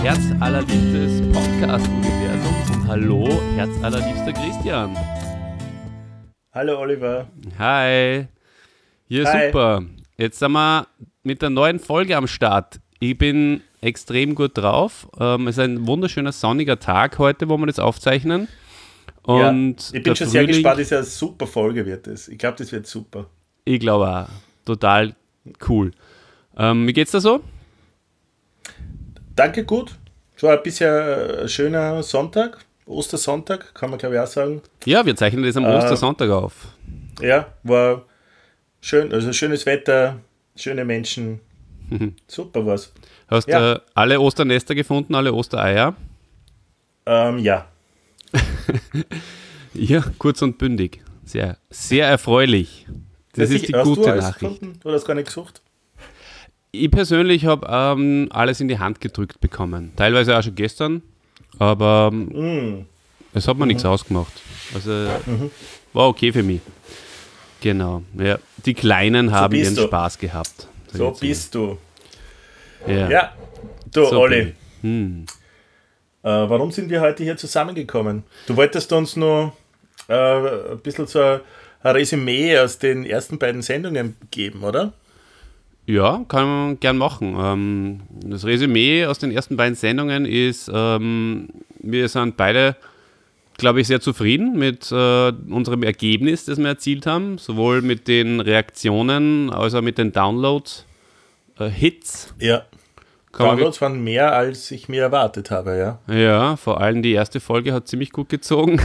herzallerliebstes Podcast-Universum und hallo, herzallerliebster Christian. Hallo Oliver. Hi. Ja, Hi. super. Jetzt sind wir mit der neuen Folge am Start. Ich bin extrem gut drauf. Es ist ein wunderschöner sonniger Tag heute, wo wir das aufzeichnen. Und ich bin schon sehr gespannt, dass es eine super Folge wird. Ich glaube, das wird super. Ich glaube auch. Total cool. Wie geht's da so? Danke, gut. Es war bisher ein schöner Sonntag. Ostersonntag, kann man glaube ich auch sagen. Ja, wir zeichnen das am Ostersonntag auf. Ja, war schön. Also schönes Wetter, schöne Menschen. Super war's. Hast du alle Osternester gefunden, alle Ostereier? Ja. Ja, kurz und bündig. Sehr, sehr erfreulich. Das ist die gute Nachricht. Gefunden? Oder hast du gar nicht gesucht? Ich persönlich habe alles in die Hand gedrückt bekommen. Teilweise auch schon gestern, aber es hat mir nichts ausgemacht. Also war okay für mich. Genau. Ja. Die Kleinen haben ihren Spaß gehabt. So bist du. Ja, du so Olli. Warum sind wir heute hier zusammengekommen? Du wolltest uns nur ein bisschen so ein Resümee aus den ersten beiden Sendungen geben, oder? Ja, kann man gern machen. Das Resümee aus den ersten beiden Sendungen ist, wir sind beide, glaube ich, sehr zufrieden mit unserem Ergebnis, das wir erzielt haben, sowohl mit den Reaktionen als auch mit den Download-Hits. Ja, Downloads waren mehr, als ich mir erwartet habe, ja. Ja, vor allem die erste Folge hat ziemlich gut gezogen.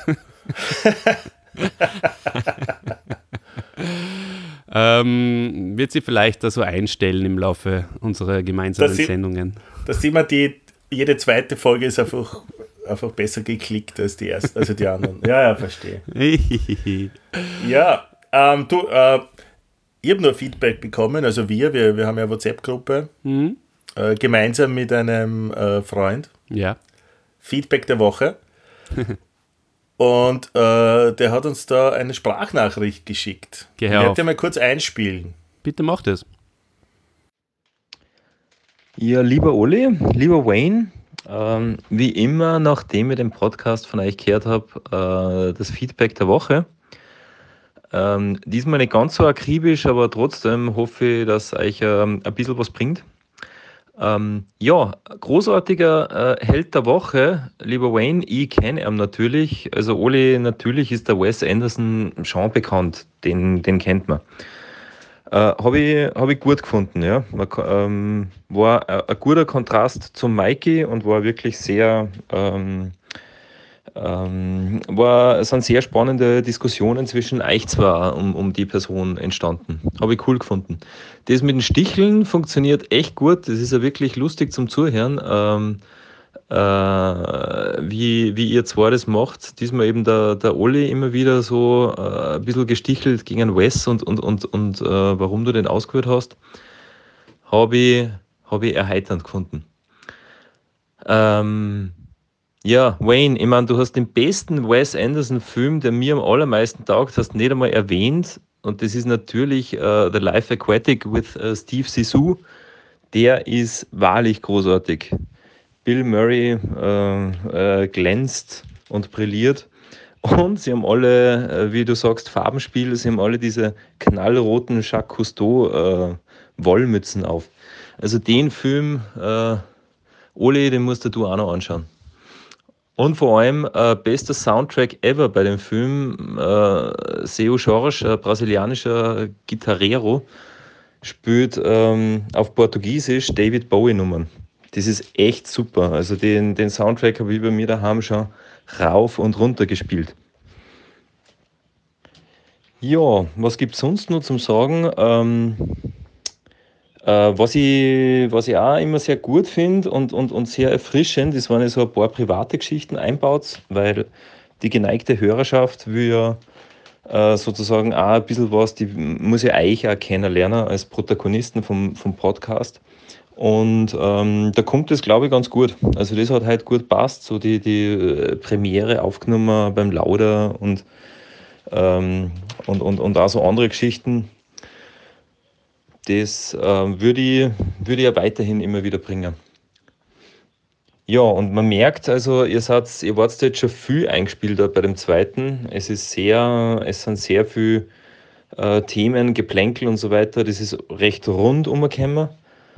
Wird sie vielleicht da so einstellen im Laufe unserer gemeinsamen Sendungen. Da sieht man, jede zweite Folge ist einfach besser geklickt als die erste, also die anderen. Ja, verstehe. Ja, ich habe nur Feedback bekommen, also wir haben ja eine WhatsApp-Gruppe, gemeinsam mit einem Freund. Ja. Feedback der Woche. Und der hat uns da eine Sprachnachricht geschickt. Ich werde dir mal kurz einspielen. Bitte mach das. Ja, lieber Oli, lieber Wayne, wie immer, nachdem ich den Podcast von euch gehört habe, das Feedback der Woche. Diesmal nicht ganz so akribisch, aber trotzdem hoffe ich, dass euch ein bisschen was bringt. Großartiger Held der Woche, lieber Wayne, ich kenne ihn natürlich. Also Oli, natürlich ist der Wes Anderson schon bekannt, den kennt man. Habe ich gut gefunden, ja. War ein guter Kontrast zum Mikey und war wirklich sehr, sind sehr spannende Diskussionen zwischen euch zwei um die Person entstanden. Habe ich cool gefunden. Das mit den Sticheln funktioniert echt gut. Das ist ja wirklich lustig zum Zuhören. Wie ihr zwei das macht. Diesmal eben der Olli immer wieder so ein bisschen gestichelt gegen Wes und warum du den ausgewählt hast, habe ich erheiternd gefunden. Ja, Wayne, ich meine, du hast den besten Wes Anderson-Film, der mir am allermeisten taugt, hast nicht einmal erwähnt. Und das ist natürlich The Life Aquatic with Steve Zissou. Der ist wahrlich großartig. Bill Murray glänzt und brilliert. Und sie haben alle, wie du sagst, Farbenspiel. Sie haben alle diese knallroten Jacques Cousteau Wollmützen auf. Also den Film, Oli, den musst du auch noch anschauen. Und vor allem bester Soundtrack ever bei dem Film. Seu Jorge, ein brasilianischer Gitarrero, spielt auf Portugiesisch David Bowie-Nummern. Das ist echt super. Also den Soundtrack habe ich bei mir daheim schon rauf und runter gespielt. Ja, was gibt es sonst noch zum Sagen? Was ich auch immer sehr gut finde und sehr erfrischend, das waren ja so ein paar private Geschichten einbaut, weil die geneigte Hörerschaft will ja sozusagen auch ein bisschen was, die muss ja euch auch kennenlernen als Protagonisten vom Podcast. Und da kommt das, glaube ich, ganz gut. Also das hat halt gut passt, so die Premiere aufgenommen beim Lauder und auch so andere Geschichten. Das würde ich ja weiterhin immer wieder bringen. Ja, und man merkt, also ihr wart jetzt schon viel eingespielt bei dem zweiten. Es sind sehr viele Themen, Geplänkel und so weiter. Das ist recht rund umgekommen.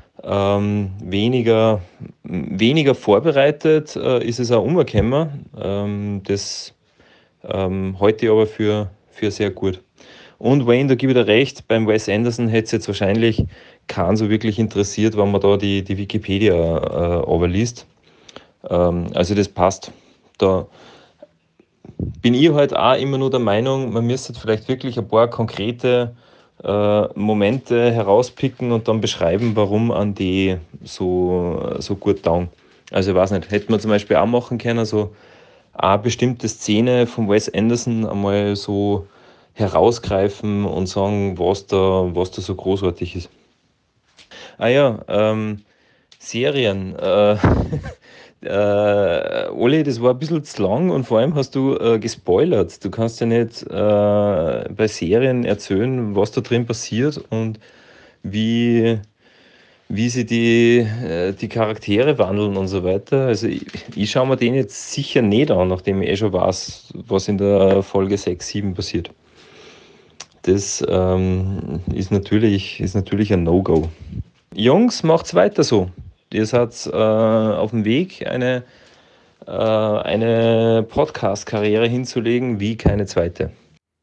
Weniger vorbereitet ist es auch umgekommen. Das halte ich aber für sehr gut. Und Wayne, da gebe ich dir recht, beim Wes Anderson hätte es jetzt wahrscheinlich keinen so wirklich interessiert, wenn man da die Wikipedia überliest. Also das passt. Da bin ich halt auch immer nur der Meinung, man müsste vielleicht wirklich ein paar konkrete Momente herauspicken und dann beschreiben, warum an die so gut taugen. Also ich weiß nicht, hätte man zum Beispiel auch machen können, so eine bestimmte Szene von Wes Anderson einmal so herausgreifen und sagen, was da so großartig ist. Ah ja, Serien. Oli, das war ein bisschen zu lang und vor allem hast du gespoilert. Du kannst ja nicht bei Serien erzählen, was da drin passiert und wie sie die Charaktere wandeln und so weiter. Also ich schaue mir den jetzt sicher nicht an, nachdem ich schon weiß, was in der Folge 6, 7 passiert. Das ist natürlich ein No-Go. Jungs, macht's weiter so. Ihr seid auf dem Weg, eine Podcast-Karriere hinzulegen wie keine zweite.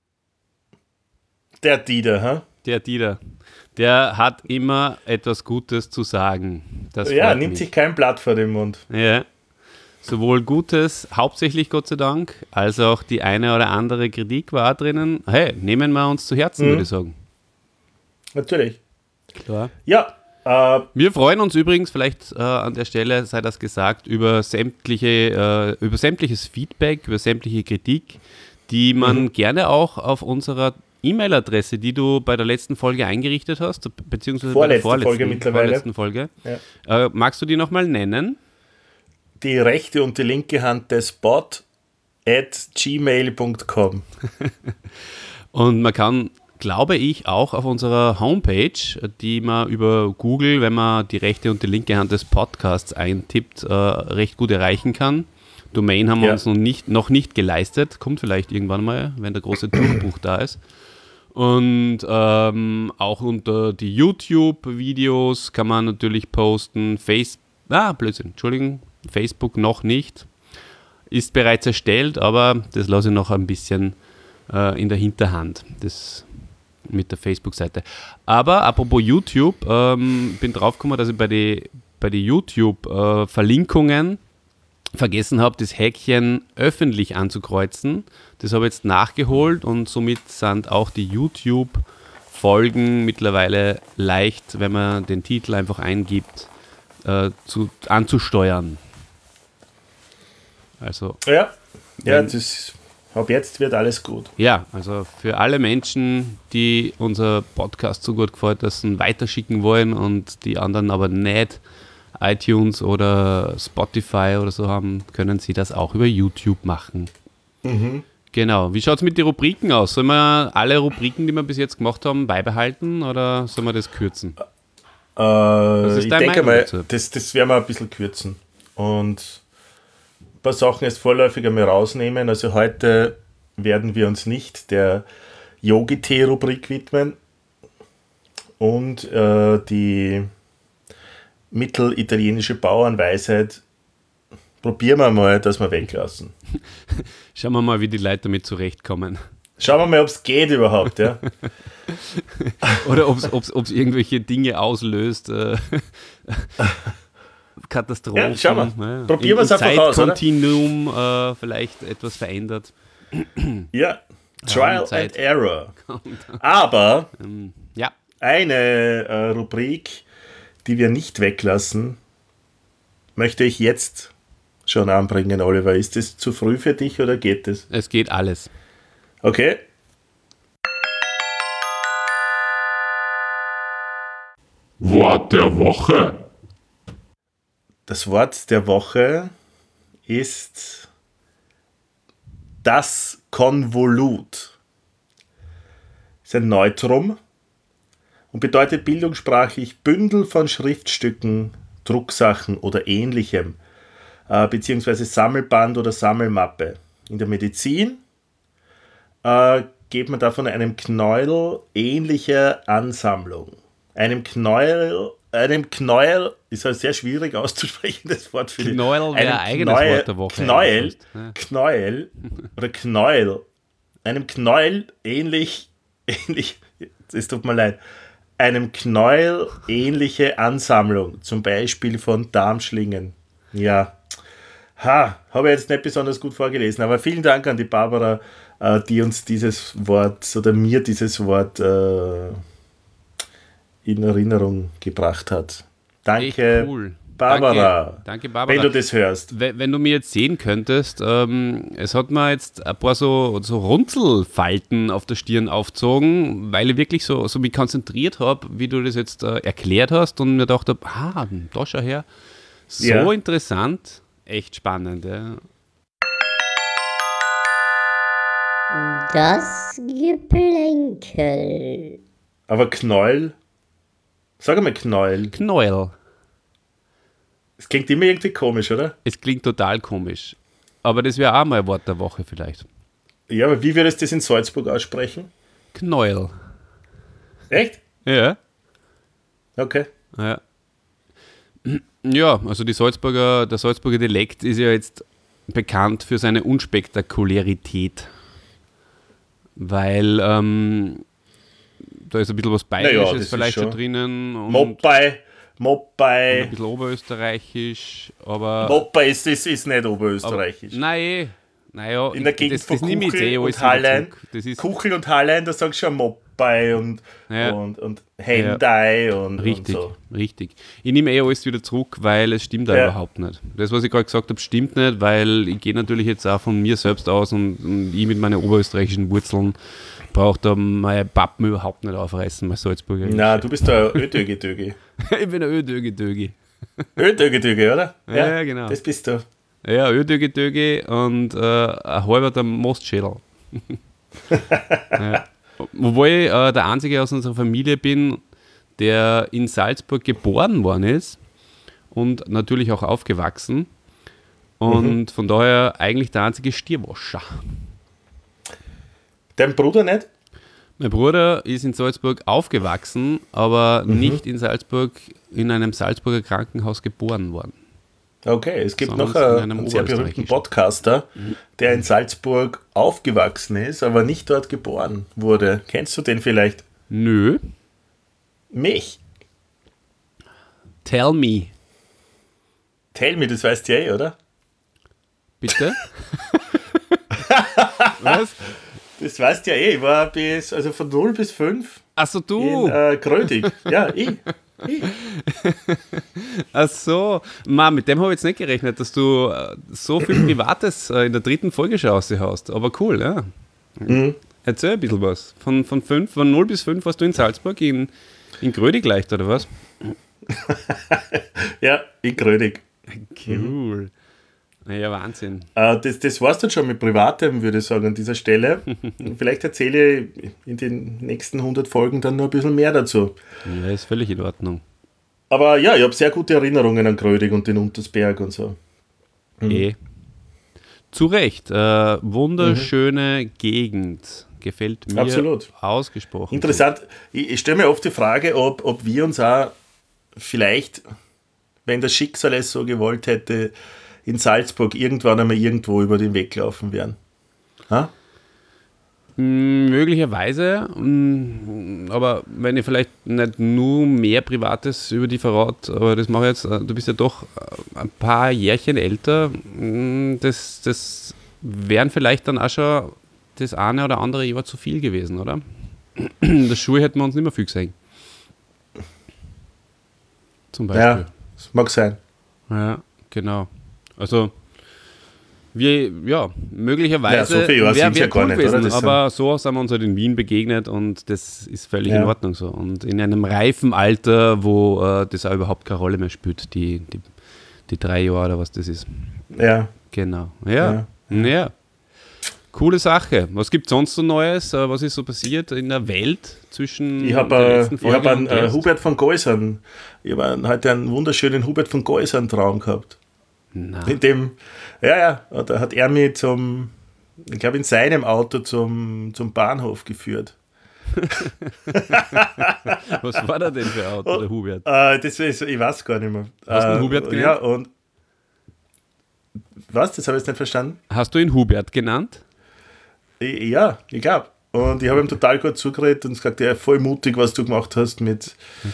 Der Dieter, ha? Der Dieter. Der hat immer etwas Gutes zu sagen. Das Ja, freut nimmt mich. sich kein Blatt vor den Mund. Ja. Sowohl Gutes, hauptsächlich Gott sei Dank, als auch die eine oder andere Kritik war drinnen. Hey, nehmen wir uns zu Herzen, würde ich sagen. Natürlich. Klar. Ja. Wir freuen uns übrigens, vielleicht an der Stelle sei das gesagt, über sämtliches Feedback, über sämtliche Kritik, die man gerne auch auf unserer E-Mail-Adresse, die du bei der letzten Folge eingerichtet hast, beziehungsweise bei der vorletzten Folge. Ja. Magst du die nochmal nennen? Die rechte und die linke Hand des bot@gmail.com. Und man kann, glaube ich, auch auf unserer Homepage, die man über Google, wenn man die rechte und die linke Hand des Podcasts eintippt, recht gut erreichen kann. Domain haben wir uns noch nicht geleistet. Kommt vielleicht irgendwann mal, wenn der große Durchbruch da ist. Und auch unter die YouTube-Videos kann man natürlich posten. Facebook noch nicht. Ist bereits erstellt, aber das lasse ich noch ein bisschen in der Hinterhand. Das mit der Facebook-Seite. Aber apropos YouTube, bin draufgekommen, dass ich bei den YouTube-Verlinkungen vergessen habe, das Häkchen öffentlich anzukreuzen. Das habe ich jetzt nachgeholt und somit sind auch die YouTube-Folgen mittlerweile leicht, wenn man den Titel einfach eingibt, anzusteuern. Also ab jetzt wird alles gut. Ja, also für alle Menschen, die unser Podcast so gut gefällt, dass sie ihn weiterschicken wollen und die anderen aber nicht iTunes oder Spotify oder so haben, können sie das auch über YouTube machen. Mhm. Genau. Wie schaut es mit den Rubriken aus? Sollen wir alle Rubriken, die wir bis jetzt gemacht haben, beibehalten oder sollen wir das kürzen? Ich denke mal, das werden wir ein bisschen kürzen und ein paar Sachen jetzt vorläufig einmal rausnehmen. Also heute werden wir uns nicht der Yogi-Tee-Rubrik widmen und die mittelitalienische Bauernweisheit probieren wir mal, dass wir weglassen. Schauen wir mal, wie die Leute damit zurechtkommen. Schauen wir mal, ob es geht überhaupt, ja. Oder ob es irgendwelche Dinge auslöst. Katastrophen. Ja, schauen wir. Ja. Probieren wir es einfach aus, oder? Zeitkontinuum vielleicht etwas verändert. Ja, Trial and Error. Aber eine Rubrik, die wir nicht weglassen, möchte ich jetzt schon anbringen, Oliver. Ist das zu früh für dich oder geht es? Es geht alles. Okay. Wort der Woche. Das Wort der Woche ist das Konvolut. Ist ein Neutrum und bedeutet bildungssprachlich Bündel von Schriftstücken, Drucksachen oder Ähnlichem, beziehungsweise Sammelband oder Sammelmappe. In der Medizin geht man da von einem Knäuel ähnlicher Ansammlung. Einem Knäuel ist ein sehr schwierig auszusprechen, Wort für Knäuel wäre ein eigenes Wort der Woche. Knäuel oder Knäuel. Einem Knäuel ähnlich, es tut mir leid, einem Knäuel ähnliche Ansammlung, zum Beispiel von Darmschlingen. Ja, habe ich jetzt nicht besonders gut vorgelesen, aber vielen Dank an die Barbara, die uns dieses Wort oder mir dieses Wort in Erinnerung gebracht hat. Danke, cool. Barbara. Danke, Barbara. Wenn du das hörst. Wenn du mir jetzt sehen könntest, es hat mir jetzt ein paar so Runzelfalten auf der Stirn aufgezogen, weil ich wirklich so mich konzentriert habe, wie du das jetzt erklärt hast und mir gedacht habe, da schau her. So interessant, echt spannend. Ja. Das Geplänkel. Aber Knäuel? Sag mal Knäuel. Knäuel. Es klingt immer irgendwie komisch, oder? Es klingt total komisch. Aber das wäre auch mal ein Wort der Woche vielleicht. Ja, aber wie würdest du das in Salzburg aussprechen? Knäuel. Echt? Ja. Okay. Ja. Ja, also der Salzburger Dialekt ist ja jetzt bekannt für seine Unspektakularität. Weil da ist ein bisschen was Bayerisches vielleicht schon drinnen. Und Moppai. Ein bisschen Oberösterreichisch, aber... Moppai ist nicht Oberösterreichisch. Nein, naja, in der Gegend von Kuchel und Hallein, Kuchel und Hallein, da sagst du schon Moppai und Hendai und so. Richtig. Ich nehme alles wieder zurück, weil es stimmt da überhaupt nicht. Das, was ich gerade gesagt habe, stimmt nicht, weil ich gehe natürlich jetzt auch von mir selbst aus und ich mit meinen oberösterreichischen Wurzeln brauche da meine Pappen überhaupt nicht aufreißen, mein Salzburger. Na, du bist der Ödögi-Dögi. Ich bin ein Ödögi-Dögi. Ödögi-Dögi, oder? Ja, genau. Das bist du. Ja, Ödögi-Dögi und ein halber der Mostschädel. Ja. Wobei ich der Einzige aus unserer Familie bin, der in Salzburg geboren worden ist und natürlich auch aufgewachsen. Und von daher eigentlich der einzige Stierwascher. Dein Bruder nicht? Mein Bruder ist in Salzburg aufgewachsen, aber nicht in Salzburg, in einem Salzburger Krankenhaus geboren worden. Okay, es gibt noch einen sehr berühmten Podcaster, der in Salzburg aufgewachsen ist, aber nicht dort geboren wurde. Kennst du den vielleicht? Nö. Mich? Tell me. Tell me, das weißt du ja oder? Bitte? Was? Das weißt du ja ich war von 0 bis 5 Achso, du. In Grödig. Ja, ich. Ach so, mit dem habe ich jetzt nicht gerechnet, dass du so viel Privates in der 3. Folge schon raushaust. Aber cool, ja. Erzähl ein bisschen was. Von 0 bis 5 warst du in Salzburg, in Grödig leicht, oder was? Ja, in Grödig. Cool. Naja, Wahnsinn. Das war's dann schon mit Privatem, würde ich sagen, an dieser Stelle. Vielleicht erzähle ich in den nächsten 100 Folgen dann noch ein bisschen mehr dazu. Ja, ist völlig in Ordnung. Aber ja, ich habe sehr gute Erinnerungen an Grödig und den Untersberg und so. Zu Recht. Wunderschöne Gegend. Gefällt mir absolut ausgesprochen. Interessant. Ich stelle mir oft die Frage, ob wir uns auch vielleicht, wenn das Schicksal es so gewollt hätte, in Salzburg irgendwann einmal irgendwo über den Weg laufen werden. Ha? Möglicherweise, aber wenn ich vielleicht nicht nur mehr Privates über die verrate, aber das mache ich jetzt, du bist ja doch ein paar Jährchen älter, das wären vielleicht dann auch schon das eine oder andere Jahr zu viel gewesen, oder? In der Schule hätten wir uns nicht mehr viel gesehen. Zum Beispiel. Ja, das mag sein. Ja, genau. Also, möglicherweise so wäre ja gar cool nicht, gewesen, oder? Aber so sind wir uns halt in Wien begegnet und das ist völlig in Ordnung so. Und in einem reifen Alter, wo das auch überhaupt keine Rolle mehr spielt, die 3 Jahre oder was das ist. Ja. Genau. Ja. Coole Sache. Was gibt es sonst so Neues? Was ist so passiert in der Welt zwischen Ich habe einen Hubert von Geusern. Ich habe heute einen wunderschönen Hubert von Geusern Traum gehabt. In dem, da hat er mich ich glaube, in seinem Auto zum Bahnhof geführt. Was war da denn für ein Auto, der Hubert? Das ist, ich weiß gar nicht mehr. Hast du ihn Hubert genannt? Ja, und was? Das habe ich jetzt nicht verstanden. Hast du ihn Hubert genannt? Ja, ich glaube. Und ich habe ihm total gut zugeredet und gesagt, ja, voll mutig, was du gemacht hast mit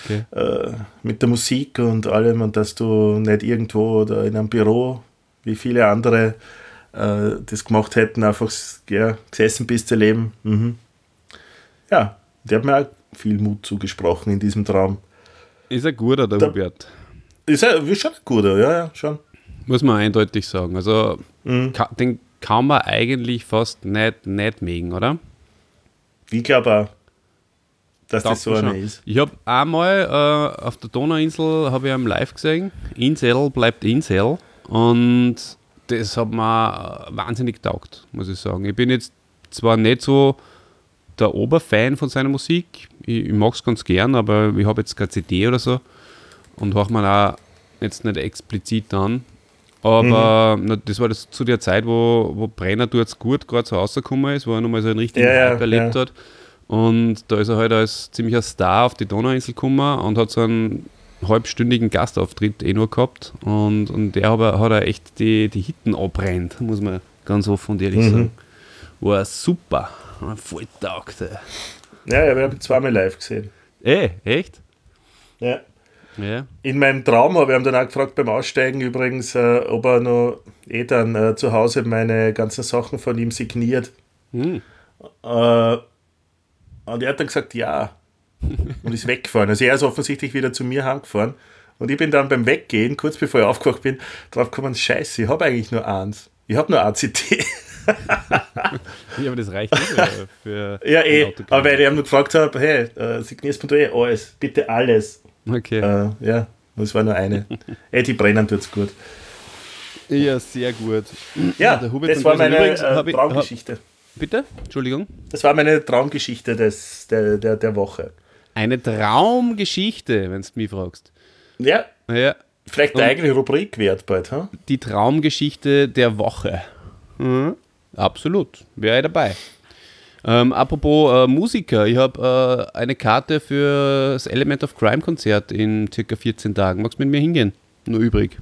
der Musik und allem und dass du nicht irgendwo oder in einem Büro, wie viele andere das gemacht hätten, einfach gesessen bist zu leben. Mhm. Ja, der hat mir auch viel Mut zugesprochen in diesem Traum. Ist ein guter, der Hubert. Ist er schon ein guter, ja, schon. Muss man eindeutig sagen. Also, den kann man eigentlich fast nicht mögen, oder? Ich glaube auch, dass das so einer ist. Ich habe einmal auf der Donauinsel habe ich ihn live gesehen. Insel bleibt Insel. Und das hat mir wahnsinnig getaugt, muss ich sagen. Ich bin jetzt zwar nicht so der Oberfan von seiner Musik. Ich mag es ganz gern, aber ich habe jetzt keine CD oder so und höre mir auch jetzt nicht explizit an. Aber das war das zu der Zeit, wo Brenner tut's gut gerade so rausgekommen ist, wo er nochmal so einen richtigen Hype erlebt hat. Und da ist er halt als ziemlicher Star auf die Donauinsel gekommen und hat so einen halbstündigen Gastauftritt nur gehabt. Und der hat er echt die Hitten abbrennt, muss man ganz offen und ehrlich sagen. War super. Voll taugt. Ja, wir haben zweimal live gesehen. Echt? Ja. Ja. In meinem Traum habe ich ihn dann auch gefragt beim Aussteigen übrigens, ob er noch dann zu Hause meine ganzen Sachen von ihm signiert. Und er hat dann gesagt, ja. Und ist weggefahren. Also er ist offensichtlich wieder zu mir heimgefahren. Und ich bin dann beim Weggehen, kurz bevor ich aufgewacht bin, drauf gekommen, scheiße, ich habe eigentlich nur eins. Ich habe nur ACT. Ja, aber das reicht nicht für ja, aber weil ich ihm nur gefragt habe, hey, signierst du alles, bitte alles. Okay. Ja, das war nur eine. Die brennen tut's gut. Ja, sehr gut. Ja, das war meine Traumgeschichte. Bitte? Entschuldigung? Das war meine Traumgeschichte der Woche. Eine Traumgeschichte, wenn du mich fragst. Ja. Ja. Vielleicht eine eigene Rubrik wert bald, ha? Die Traumgeschichte der Woche. Mhm. Absolut, wäre ich dabei. Apropos Musiker, ich habe eine Karte für das Element of Crime Konzert in circa 14 Tagen. Magst du mit mir hingehen? Nur übrig.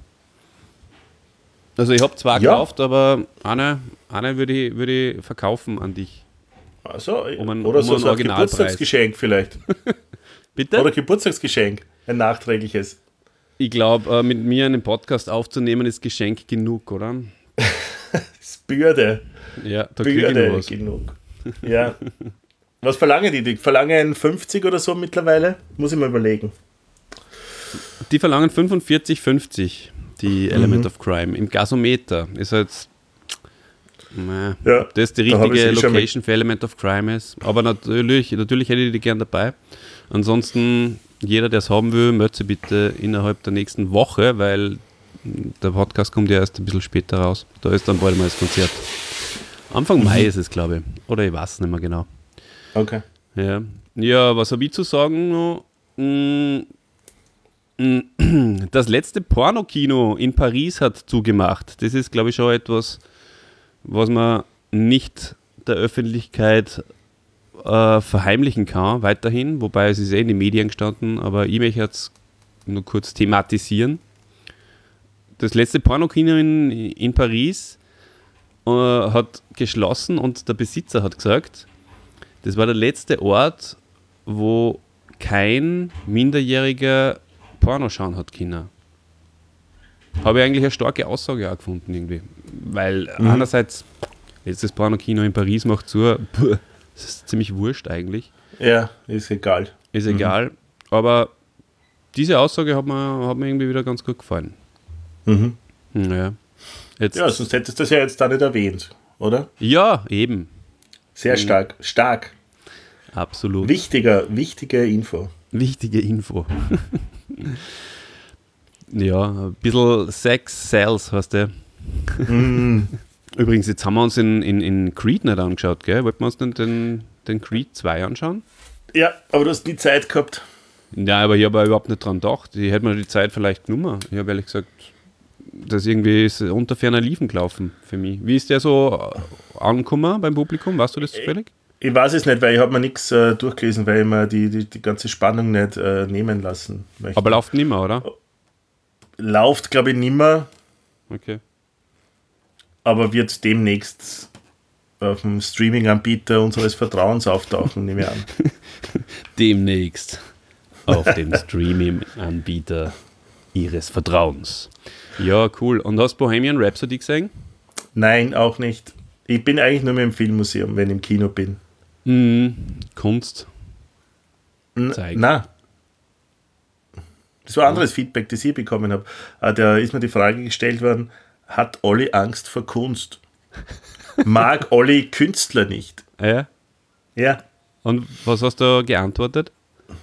Also ich habe zwei gekauft, aber eine würde ich verkaufen an dich. Also, oder so ein Geburtstagsgeschenk vielleicht. Bitte? Oder Geburtstagsgeschenk, ein nachträgliches. Ich glaube, mit mir einen Podcast aufzunehmen ist Geschenk genug, oder? Das ist Bürde. Ja, da kriege ich noch was. Genug. Ja. Was verlangen die? Die verlangen 50 oder so mittlerweile? Muss ich mal überlegen. Die verlangen 45,50, die Element of Crime. Im Gasometer ist halt das die richtige Location für Element of Crime ist. Aber natürlich hätte ich die gern dabei. Ansonsten, jeder, der es haben will, meldet sich bitte innerhalb der nächsten Woche, weil der Podcast kommt ja erst ein bisschen später raus. Da ist dann bald mal das Konzert. Anfang Mai ist es, glaube ich. Oder ich weiß es nicht mehr genau. Okay. Ja, was habe ich zu sagen noch? Das letzte Pornokino in Paris hat zugemacht. Das ist, glaube ich, schon etwas, was man nicht der Öffentlichkeit verheimlichen kann, weiterhin. Wobei es ist in den Medien gestanden, aber ich möchte jetzt nur kurz thematisieren. Das letzte Pornokino in Paris hat geschlossen und der Besitzer hat gesagt, das war der letzte Ort, wo kein Minderjähriger Porno schauen hat können. Habe ich eigentlich eine starke Aussage auch gefunden irgendwie. Weil einerseits, letztes Pornokino in Paris macht zu, das ist ziemlich wurscht eigentlich. Ja, ist egal. Ist egal, aber diese Aussage hat mir irgendwie wieder ganz gut gefallen. Ja. Sonst hättest du das ja jetzt da nicht erwähnt, oder? Ja, eben. Sehr stark. Stark. Absolut. Wichtige Info. Wichtige Info. Ja, ein bisschen Sex Sales, heißt der. Übrigens, jetzt haben wir uns in Creed nicht angeschaut, gell? Wollten wir uns den Creed 2 anschauen? Ja, aber du hast nie Zeit gehabt. Ja, aber ich habe überhaupt nicht dran gedacht. Ich hätte mir die Zeit vielleicht genommen. Ich habe ehrlich gesagt das irgendwie ist unter ferner Liefen gelaufen für mich. Wie ist der so angekommen beim Publikum? Weißt du das zufällig? Ich weiß es nicht, weil ich habe mir nichts durchgelesen, weil ich mir die ganze Spannung nicht nehmen lassen möchte. Aber läuft nicht mehr, oder? Läuft, glaube ich, nicht mehr. Okay. Aber wird demnächst auf dem Streaming-Anbieter unseres Vertrauens auftauchen, nehme ich an. Demnächst auf dem Streaming-Anbieter Ihres Vertrauens. Ja, cool. Und hast du Bohemian Rhapsody gesehen? Nein, auch nicht. Ich bin eigentlich nur mehr im Filmmuseum, wenn ich im Kino bin. Kunst. Nein. Das war anderes Feedback, das ich bekommen habe. Da ist mir die Frage gestellt worden, hat Olli Angst vor Kunst? Mag Olli Künstler nicht? Ja? Ja. Und was hast du geantwortet?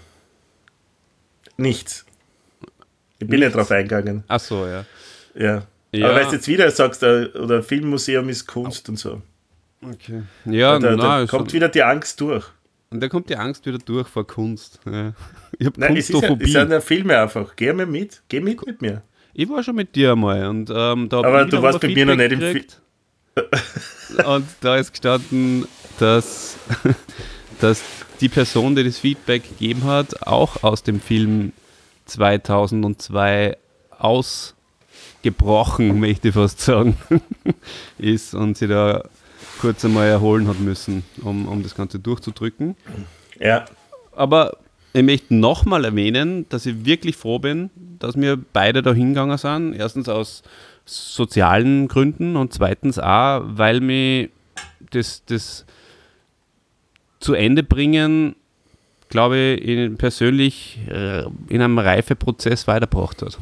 Nichts. Ich bin nicht drauf eingegangen. Ach so, ja. Ja. Aber weil du jetzt wieder sagst, oder Filmmuseum ist Kunst und so. Okay. Ja, da kommt wieder die Angst durch. Und da kommt die Angst wieder durch vor Kunst. Ja. Ich habe Kunstophobie. Es sind ja Filme einfach. Geh mit mir. Ich war schon mit dir einmal. Und, aber du warst bei mir noch nicht im Film. Und da ist gestanden, dass die Person, die das Feedback gegeben hat, auch aus dem Film 2002 ausgebrochen, möchte ich fast sagen, ist und sie da kurz einmal erholen hat müssen, um das Ganze durchzudrücken. Ja. Aber ich möchte nochmal erwähnen, dass ich wirklich froh bin, dass wir beide da hingegangen sind. Erstens aus sozialen Gründen und zweitens auch, weil mir das zu Ende bringen, glaube ich, persönlich in einem Reifeprozess weitergebracht hat.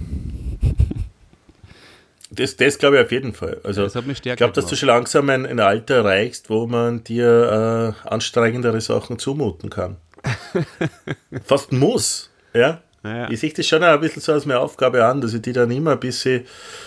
Das glaube ich auf jeden Fall. Also, das hat mich stärker ich glaube, dass du schon langsam ein Alter erreichst, wo man dir anstrengendere Sachen zumuten kann. Fast muss. Ja? Ja. Ich sehe das schon ein bisschen so als meine Aufgabe an, dass ich die dann immer ein bisschen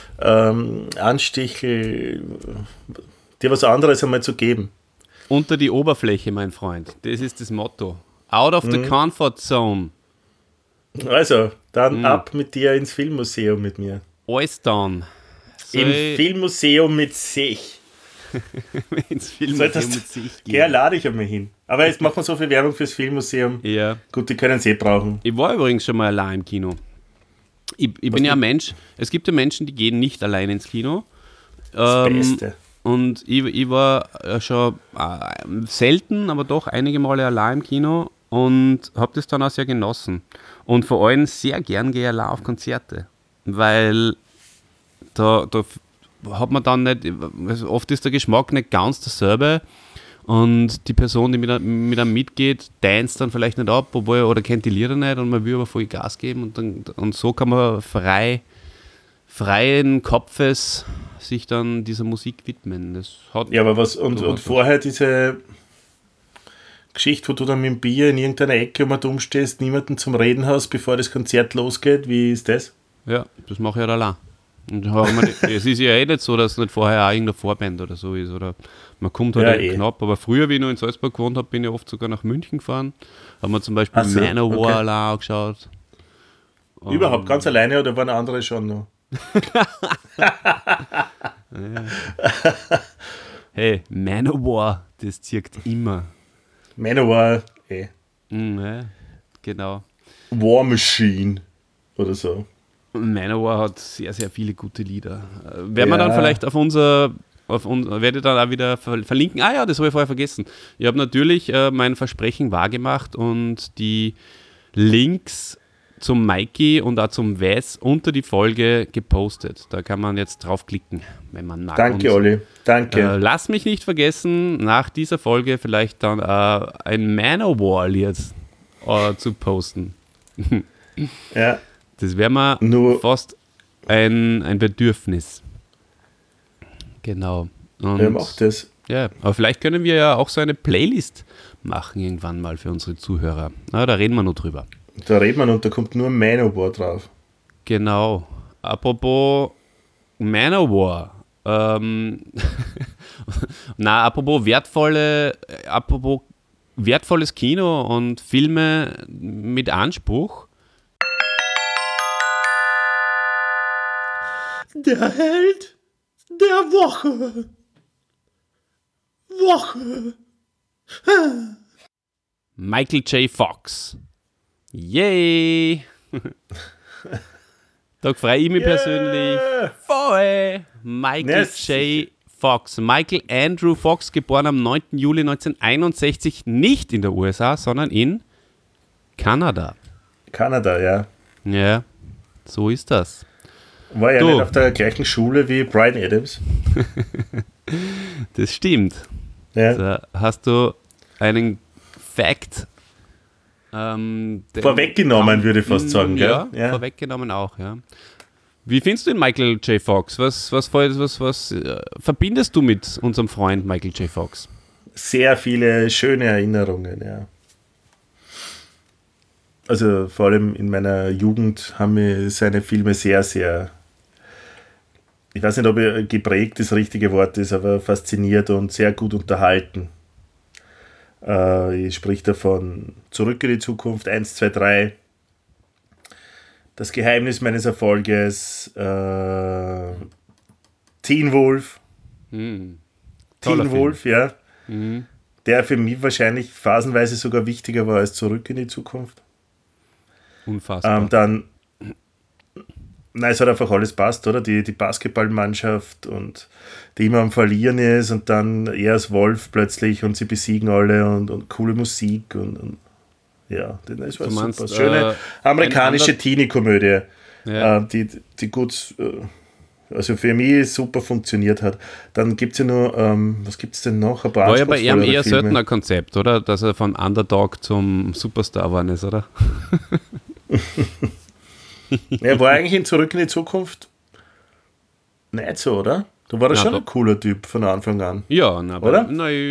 anstichel, dir was anderes einmal zu geben. Unter die Oberfläche, mein Freund. Das ist das Motto. Out of the comfort zone. Also, dann ab mit dir ins Filmmuseum mit mir. Alles dann. Im Filmmuseum mit sich. Ins Filmmuseum mit sich gehen. Ja, lade ich einmal hin. Aber jetzt machen wir so viel Werbung fürs Filmmuseum. Ja. Gut, die können es brauchen. Ich war übrigens schon mal allein im Kino. Ich bin ja ein Mensch, es gibt ja Menschen, die gehen nicht allein ins Kino. Das Beste. Und ich war schon selten, aber doch einige Male allein im Kino und habe das dann auch sehr genossen. Und vor allem sehr gern gehe ich allein auf Konzerte, weil da hat man dann nicht, oft ist der Geschmack nicht ganz derselbe und die Person, die mit einem mitgeht, tanzt dann vielleicht nicht ab, oder kennt die Lieder nicht und man will aber voll Gas geben und so kann man freien Kopfes sich dann dieser Musik widmen. Das hat ja, aber was, und vorher diese Geschichte, wo du dann mit dem Bier in irgendeiner Ecke dumm stehst, niemanden zum Reden hast, bevor das Konzert losgeht, wie ist das? Ja, das mache ich halt allein. Und es ist ja nicht so, dass es nicht vorher auch irgendeine Vorband oder so ist. Oder man kommt halt knapp. Aber früher, wie ich noch in Salzburg gewohnt habe, bin ich oft sogar nach München gefahren. Haben wir zum Beispiel Manowar allein angeschaut. Überhaupt ganz alleine oder waren andere schon noch? Hey, Manowar, das zirkt immer. Manowar, Ja, genau. War Machine oder so. Manowar hat sehr, sehr viele gute Lieder. Werden wir dann vielleicht werde ich dann auch wieder verlinken. Ah ja, das habe ich vorher vergessen. Ich habe natürlich mein Versprechen wahrgemacht und die Links zum Mikey und auch zum Wes unter die Folge gepostet. Da kann man jetzt draufklicken, wenn man mag. Danke, Olli. Danke. Lass mich nicht vergessen, nach dieser Folge vielleicht dann ein Manowar-Lied zu posten. Ja. Das wäre mal fast ein Bedürfnis. Genau. Und wer macht das? Ja, aber vielleicht können wir ja auch so eine Playlist machen irgendwann mal für unsere Zuhörer. Da reden wir noch drüber. Da reden wir und da kommt nur Manowar drauf. Genau. Apropos Manowar. Apropos wertvolles Kino und Filme mit Anspruch. Der Held der Woche. Michael J. Fox. Yay! Da freue ich mich persönlich. Voll! Michael J. Fox. Michael Andrew Fox, geboren am 9. Juli 1961, nicht in der USA, sondern in Kanada. Kanada, ja. Ja, so ist das. War ja nicht auf der gleichen Schule wie Bryan Adams. Das stimmt. Ja. Da hast du einen Fact vorweggenommen, würde ich fast sagen. Ja, vorweggenommen auch, ja. Wie findest du den Michael J. Fox? Was verbindest du mit unserem Freund Michael J. Fox? Sehr viele schöne Erinnerungen, ja. Also vor allem in meiner Jugend haben mir seine Filme sehr, sehr, ich weiß nicht, ob geprägt das richtige Wort ist, aber fasziniert und sehr gut unterhalten. Ich spreche davon Zurück in die Zukunft, 1, 2, 3, Das Geheimnis meines Erfolges, Teen Wolf. Teen Wolf, ja. Der für mich wahrscheinlich phasenweise sogar wichtiger war als Zurück in die Zukunft. Unfassbar. Es hat einfach alles passt, oder? Die Basketballmannschaft und die immer am Verlieren ist und dann er als Wolf plötzlich und sie besiegen alle und coole Musik und ja, das war super. Schöne amerikanische Teenie-Komödie, ja. Die gut, also für mich super funktioniert hat. Dann gibt es ja nur, was gibt es denn noch? War ja bei ihm eher seltener Konzept, oder? Dass er von Underdog zum Superstar geworden ist, oder? Er war eigentlich in Zurück in die Zukunft nicht so, oder? Du warst schon ein cooler Typ von Anfang an. Ja, oder?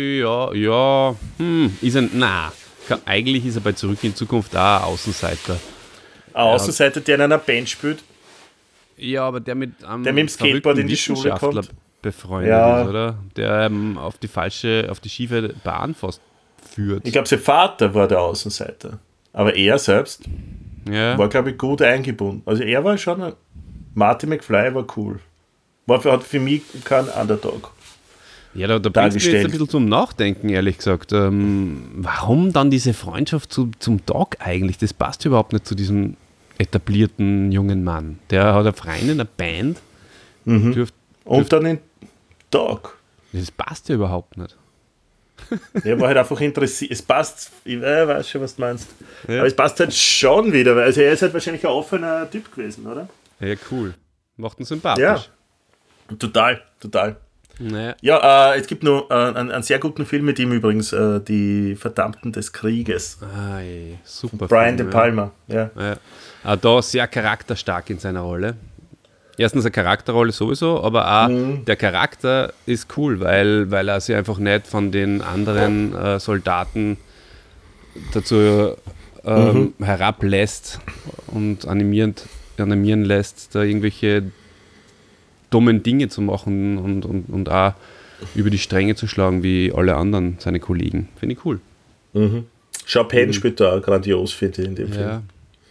Eigentlich ist er bei Zurück in die Zukunft auch ein Außenseiter. Ein Außenseiter, der in einer Band spielt? Ja, aber der mit dem Skateboard in die Schule kommt. Befreundet ist, oder? Der auf die schiefe Bahn fast führt. Ich glaube, sein Vater war der Außenseiter. Aber er selbst war, glaube ich, gut eingebunden. Also er war schon, Marty McFly war cool. Hat für mich kein Underdog. Ja, da bringst du mich jetzt ein bisschen zum Nachdenken, ehrlich gesagt. Warum dann diese Freundschaft zum Doc eigentlich? Das passt überhaupt nicht zu diesem etablierten jungen Mann. Der hat eine Freundin, eine Band. Und dann den Doc. Das passt ja überhaupt nicht. Er war halt einfach interessiert. Es passt, ich weiß schon, was du meinst. Ja. Aber es passt halt schon wieder, weil er ist halt wahrscheinlich ein offener Typ gewesen, oder? Ja, cool. Macht ihn sympathisch. Ja, total. Naja. Ja, es gibt noch einen sehr guten Film mit ihm übrigens, Die Verdammten des Krieges. Super Brian De Palma, ja. Da sehr charakterstark in seiner Rolle. Erstens eine Charakterrolle sowieso, aber auch der Charakter ist cool, weil er sich einfach nicht von den anderen Soldaten dazu herablässt und animieren lässt, da irgendwelche dummen Dinge zu machen und auch über die Stränge zu schlagen wie alle anderen seine Kollegen. Finde ich cool. Sean Penn spielt da auch grandios, finde ich, in dem Film.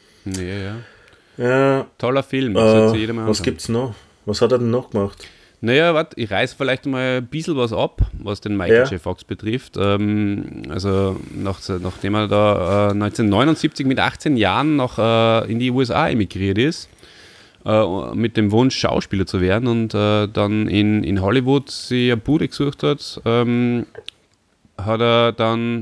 Ja. Toller Film. Was gibt's noch? Was hat er denn noch gemacht? Naja, warte, ich reiß vielleicht mal ein bisschen was ab, was den Michael J. Fox betrifft. Also nachdem er da 1979 mit 18 Jahren noch in die USA emigriert ist, mit dem Wunsch, Schauspieler zu werden und dann in Hollywood sich eine Bude gesucht hat, hat er dann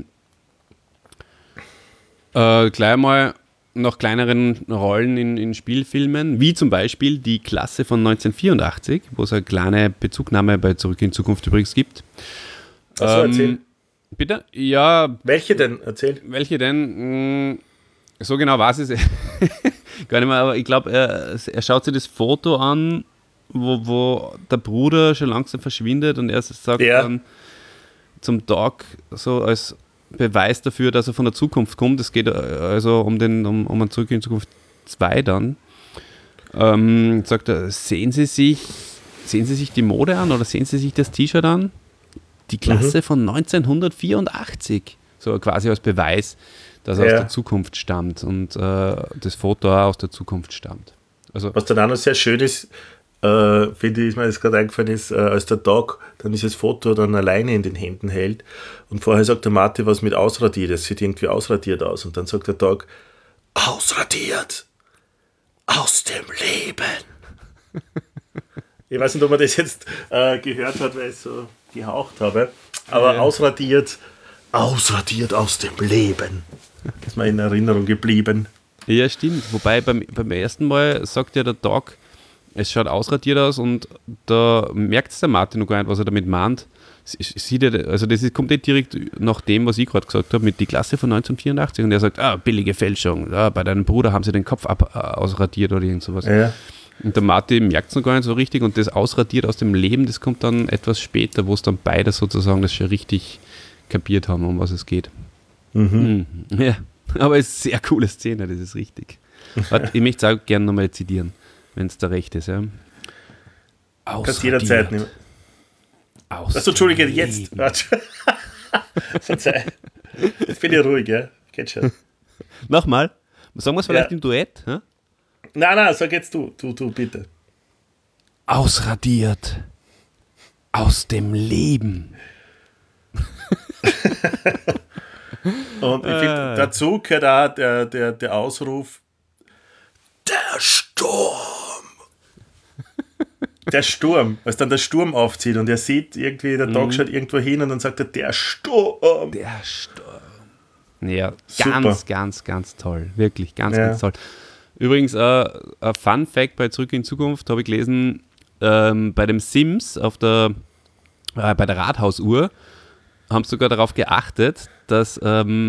gleich mal nach kleineren Rollen in Spielfilmen, wie zum Beispiel Die Klasse von 1984, wo es eine kleine Bezugnahme bei Zurück in die Zukunft übrigens gibt. Erzähl. Bitte? Ja. Welche denn? Erzähl. Welche denn? So genau weiß ich es gar nicht mehr, aber ich glaube, er schaut sich das Foto an, wo der Bruder schon langsam verschwindet und er sagt dann zum Doc so als Beweis dafür, dass er von der Zukunft kommt. Es geht also um ein Zurück in die Zukunft 2 dann. Sagt er, sehen Sie sich die Mode an oder sehen Sie sich das T-Shirt an? Die Klasse von 1984. So quasi als Beweis, dass er aus der Zukunft stammt und das Foto auch aus der Zukunft stammt. Also, was dann auch noch sehr schön ist, finde ich, ist mir das gerade eingefallen ist, als der Doc dann dieses Foto dann alleine in den Händen hält und vorher sagt der Marty was mit ausradiert, es sieht irgendwie ausradiert aus und dann sagt der Doc, ausradiert aus dem Leben. Ich weiß nicht, ob man das jetzt gehört hat, weil ich so gehaucht habe, aber ausradiert aus dem Leben. Das ist mir in Erinnerung geblieben. Ja, stimmt. Wobei beim ersten Mal sagt ja der Doc, es schaut ausradiert aus und da merkt es der Martin noch gar nicht, was er damit meint. Also das kommt nicht direkt nach dem, was ich gerade gesagt habe, mit die Klasse von 1984 und er sagt, billige Fälschung, bei deinem Bruder haben sie den Kopf ausradiert oder irgend sowas. Ja. Und der Martin merkt es noch gar nicht so richtig und das ausradiert aus dem Leben, das kommt dann etwas später, wo es dann beide sozusagen das schon richtig kapiert haben, um was es geht. Ja, aber es ist eine sehr coole Szene, das ist richtig. Ich möchte es auch gerne nochmal zitieren, wenn es der Recht ist. Ja. Kannst jederzeit nehmen. Achso, Entschuldige, jetzt. Verzeih. Jetzt bin ich ruhig, ja? Geht schon. Nochmal? Sagen wir es vielleicht im Duett? Ja? Nein, sag jetzt du bitte. Ausradiert aus dem Leben. Und ich finde, dazu gehört auch der Ausruf, der Sturm. Der Sturm, als dann der Sturm aufzieht und er sieht irgendwie, der Doc schaut irgendwo hin und dann sagt er, der Sturm. Der Sturm. Ja, ganz toll. Wirklich, ganz toll. Übrigens, ein Fun Fact bei Zurück in Zukunft habe ich gelesen, bei dem Sims bei der Rathausuhr haben sie sogar darauf geachtet, dass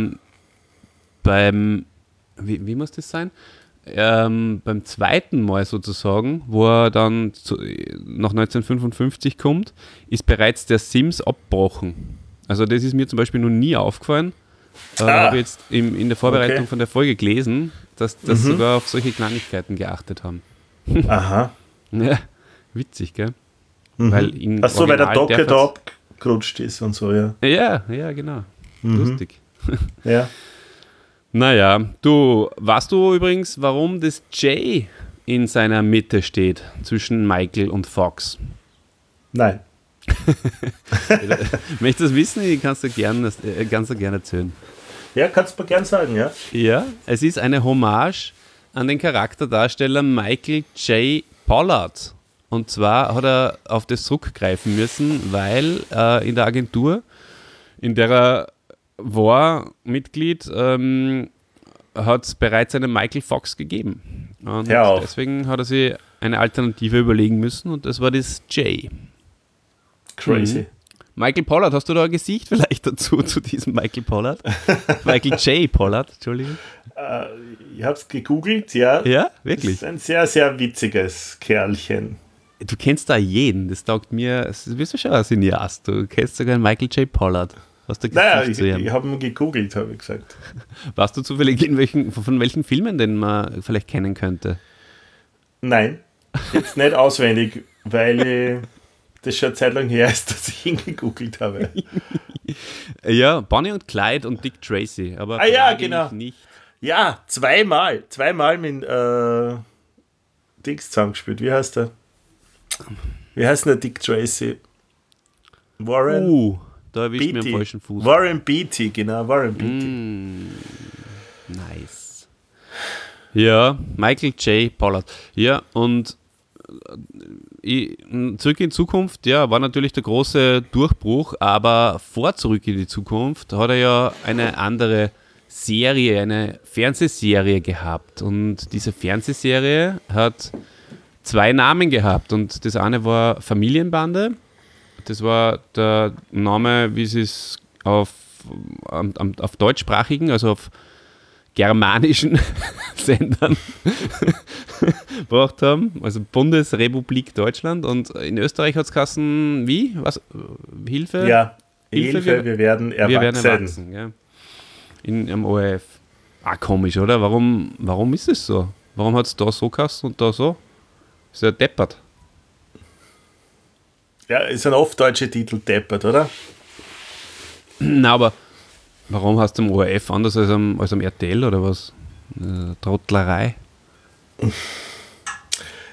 wie muss das sein? Beim zweiten Mal sozusagen, wo er dann nach 1955 kommt, ist bereits der Sims abgebrochen. Also das ist mir zum Beispiel noch nie aufgefallen. Habe ich jetzt in der Vorbereitung von der Folge gelesen, dass das sogar auf solche Kleinigkeiten geachtet haben. Aha. Ja, witzig, gell? Weil achso, weil der Doc da abgerutscht ist und so, ja. Ja, genau. Lustig. Ja. Naja, weißt du übrigens, warum das J in seiner Mitte steht, zwischen Michael und Fox? Nein. Möchtest du das wissen? Ich kann es dir gerne erzählen. Ja, kannst du mir gern sagen, ja. Ja, es ist eine Hommage an den Charakterdarsteller Michael J. Pollard. Und zwar hat er auf das zurückgreifen müssen, weil in der Agentur, in der er war Mitglied, hat es bereits einen Michael Fox gegeben. Und deswegen hat er sich eine Alternative überlegen müssen und das war das J. Crazy. Michael Pollard, hast du da ein Gesicht vielleicht dazu, zu diesem Michael Pollard? Michael J. Pollard, Entschuldigung. Ich habe es gegoogelt, ja. Ja, wirklich? Das ist ein sehr, sehr witziges Kerlchen. Du kennst da jeden, das taugt mir, das bist du schon ein Cineast, du kennst sogar einen Michael J. Pollard. Naja, ich habe ihn gegoogelt, habe ich gesagt. Weißt du zufällig, von welchen Filmen den man vielleicht kennen könnte? Nein, jetzt nicht auswendig, weil das schon eine Zeit lang her ist, dass ich ihn gegoogelt habe. Ja, Bonnie und Clyde und Dick Tracy. Aber ja, genau. Nicht. Ja, zweimal mit Dings zusammengespielt. Wie heißt der? Wie heißt der Dick Tracy? Warren? Da erwischt mir am falschen Fuß. Warren Beatty, genau, Warren Beatty. Nice. Ja, Michael J. Pollard. Ja, und Zurück in Zukunft, ja, war natürlich der große Durchbruch, aber vor Zurück in die Zukunft hat er ja eine andere Serie, eine Fernsehserie gehabt. Und diese Fernsehserie hat 2 Namen gehabt. Und das eine war Familienbande. Das war der Name, wie sie es auf deutschsprachigen, also auf germanischen Sendern gebracht haben, also Bundesrepublik Deutschland. Und in Österreich hat es geheißen, wie? Was? Hilfe? Ja, Hilfe, wir werden erwachsen. Wir werden erwachsen, ja. Am ORF. Komisch, oder? Warum ist es so? Warum hat es da so geheißen und da so? Ist ja deppert. Ja, ist ein oft deutscher Titel, deppert, oder? Na, aber warum hast du am ORF anders als am RTL oder was? Trottlerei?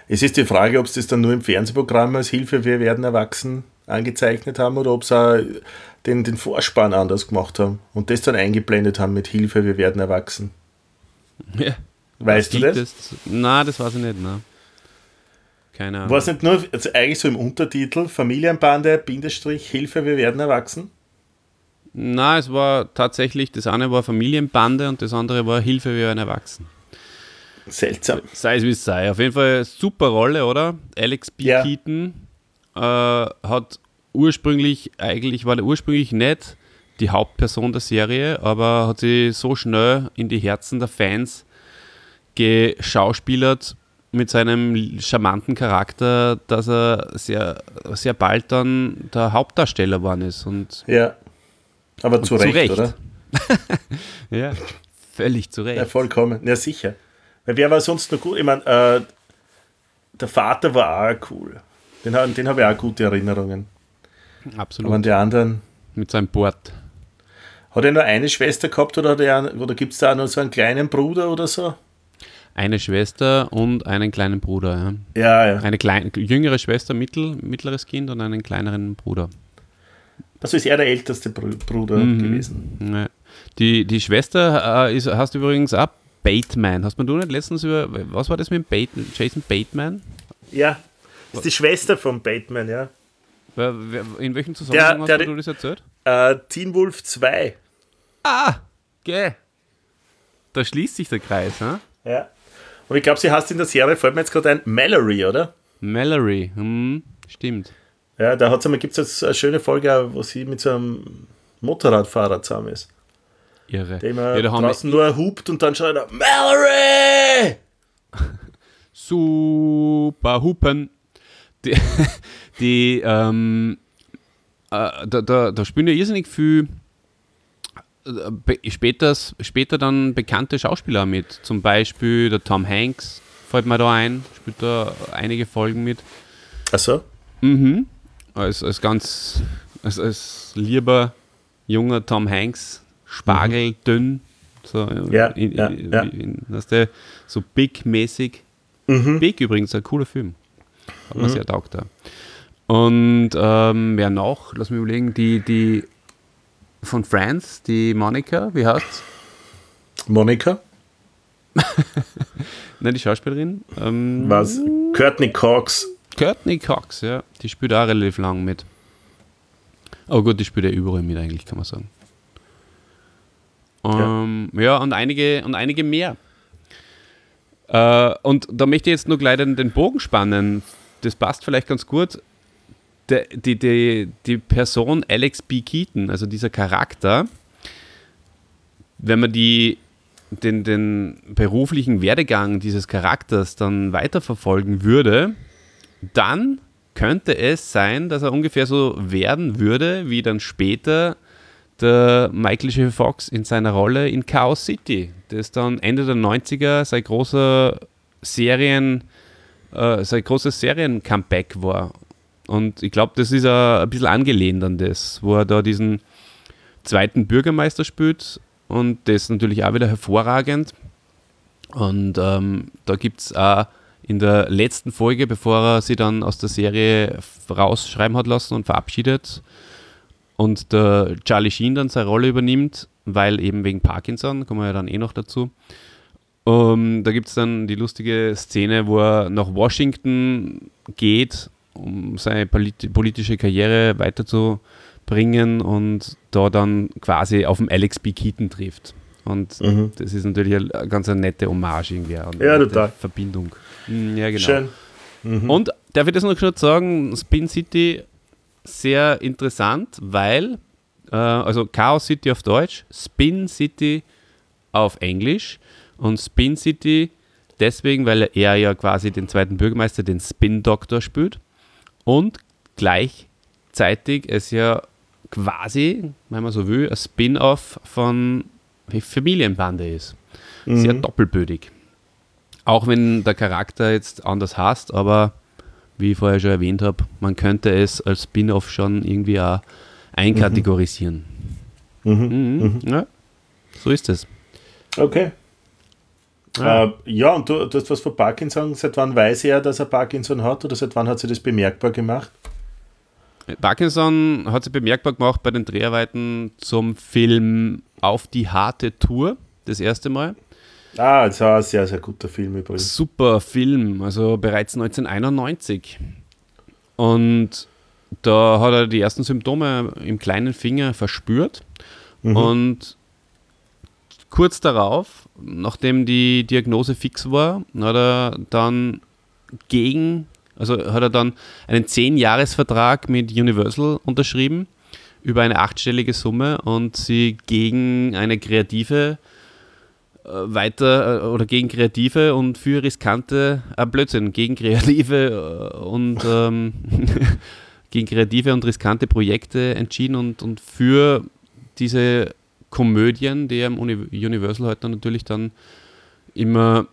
Es ist die Frage, ob sie das dann nur im Fernsehprogramm als Hilfe, wir werden erwachsen angezeichnet haben oder ob sie auch den Vorspann anders gemacht haben und das dann eingeblendet haben mit Hilfe, wir werden erwachsen. Ja. Weißt du das? Nein, das weiß ich nicht. Nein. Keine Ahnung. War es nicht nur, also eigentlich so im Untertitel, Familienbande, Bindestrich, Hilfe, wir werden erwachsen? Nein, es war tatsächlich, das eine war Familienbande und das andere war Hilfe, wir werden erwachsen. Seltsam. Sei es wie es sei. Auf jeden Fall super Rolle, oder? Alex B. Keaton hat ursprünglich, eigentlich war der ursprünglich nicht die Hauptperson der Serie, aber hat sie so schnell in die Herzen der Fans geschauspielert mit seinem charmanten Charakter, dass er sehr, sehr bald dann der Hauptdarsteller geworden ist. Und aber zu Recht, oder? Ja, völlig zu Recht. Ja, vollkommen. Ja, sicher. Weil wer war sonst noch gut? Ich meine, der Vater war auch cool. Den habe ich auch gute Erinnerungen. Absolut. Aber an die anderen... Mit seinem Bord. Hat er nur eine Schwester gehabt oder gibt es da auch noch so einen kleinen Bruder oder so? Eine Schwester und einen kleinen Bruder, ja. Ja. Eine jüngere Schwester, mittleres Kind und einen kleineren Bruder. Also ist er der älteste Bruder gewesen. Ja. Die Schwester hast du übrigens auch Bateman. Hast du nicht letztens was war das mit Jason Bateman? Ja, das ist die Schwester von Bateman, ja. In welchem Zusammenhang hast du das erzählt? Teen Wolf 2. Ah, okay. Da schließt sich der Kreis, ne? Ja. Und ich glaube, sie heißt in der Serie, fällt mir jetzt gerade ein, Mallory, oder? Mallory, stimmt. Ja, gibt es eine schöne Folge, wo sie mit so einem Motorradfahrer zusammen ist. Irre. Der immer draußen nur hupt und dann schreit er, Mallory! Super Hupen. Da spielen ja irrsinnig viel später dann bekannte Schauspieler mit. Zum Beispiel der Tom Hanks fällt mir da ein, spielt da einige Folgen mit. Ach so? Mhm. Als lieber junger Tom Hanks, spargeldünn, so so Big-mäßig. Big übrigens, ein cooler Film. Hat mir sehr taugt da. Und wer noch? Lass mich überlegen, die von Friends, die Monica, wie heißt's? Monica? Nein, die Schauspielerin. Was? Courtney Cox. Courtney Cox, ja. Die spielt auch relativ lang mit. Aber gut, die spielt ja überall mit eigentlich, kann man sagen. Ja, und einige mehr. Und da möchte ich jetzt nur gleich den Bogen spannen. Das passt vielleicht ganz gut. Die Person Alex B. Keaton, also dieser Charakter, wenn man den beruflichen Werdegang dieses Charakters dann weiterverfolgen würde, dann könnte es sein, dass er ungefähr so werden würde, wie dann später der Michael J. Fox in seiner Rolle in Chaos City, das dann Ende der 90er sein großes Serien-Comeback war. Und ich glaube, das ist ein bisschen angelehnt an das, wo er da diesen zweiten Bürgermeister spielt und das natürlich auch wieder hervorragend. Und da gibt es auch in der letzten Folge, bevor er sie dann aus der Serie rausschreiben hat lassen und verabschiedet und der Charlie Sheen dann seine Rolle übernimmt, weil eben wegen Parkinson, kommen wir ja dann noch dazu. Da gibt es dann die lustige Szene, wo er nach Washington geht, um seine politische Karriere weiterzubringen und da dann quasi auf den Alex B. Keaton trifft. Und das ist natürlich eine ganz nette Hommage irgendwie. Ja, total. Verbindung. Ja, genau. Schön. Und darf ich das noch kurz sagen, Spin City sehr interessant, weil, also Chaos City auf Deutsch, Spin City auf Englisch und Spin City deswegen, weil er ja quasi den zweiten Bürgermeister, den Spin-Doktor spielt und gleichzeitig es ja quasi, wenn man so will, ein Spin-Off von Familienbande ist. Sehr doppelbödig. Auch wenn der Charakter jetzt anders heißt, aber wie ich vorher schon erwähnt habe, man könnte es als Spin-Off schon irgendwie auch einkategorisieren. Ja, so ist es. Okay. Ja, und du hast was von Parkinson. Seit wann weiß er, dass er Parkinson hat? Oder seit wann hat sie das bemerkbar gemacht? Parkinson hat sich bemerkbar gemacht bei den Dreharbeiten zum Film Auf die harte Tour, das erste Mal. Das war ein sehr, sehr guter Film übrigens. Super Film, also bereits 1991. Und da hat er die ersten Symptome im kleinen Finger verspürt. Und kurz darauf, nachdem die Diagnose fix war, hat er dann einen 10-Jahres-Vertrag mit Universal unterschrieben über eine 8-stellige Summe und sie gegen eine kreative gegen kreative und für riskante gegen kreative und gegen kreative und riskante Projekte entschieden und für diese Komödien, die am Universal heute natürlich dann immer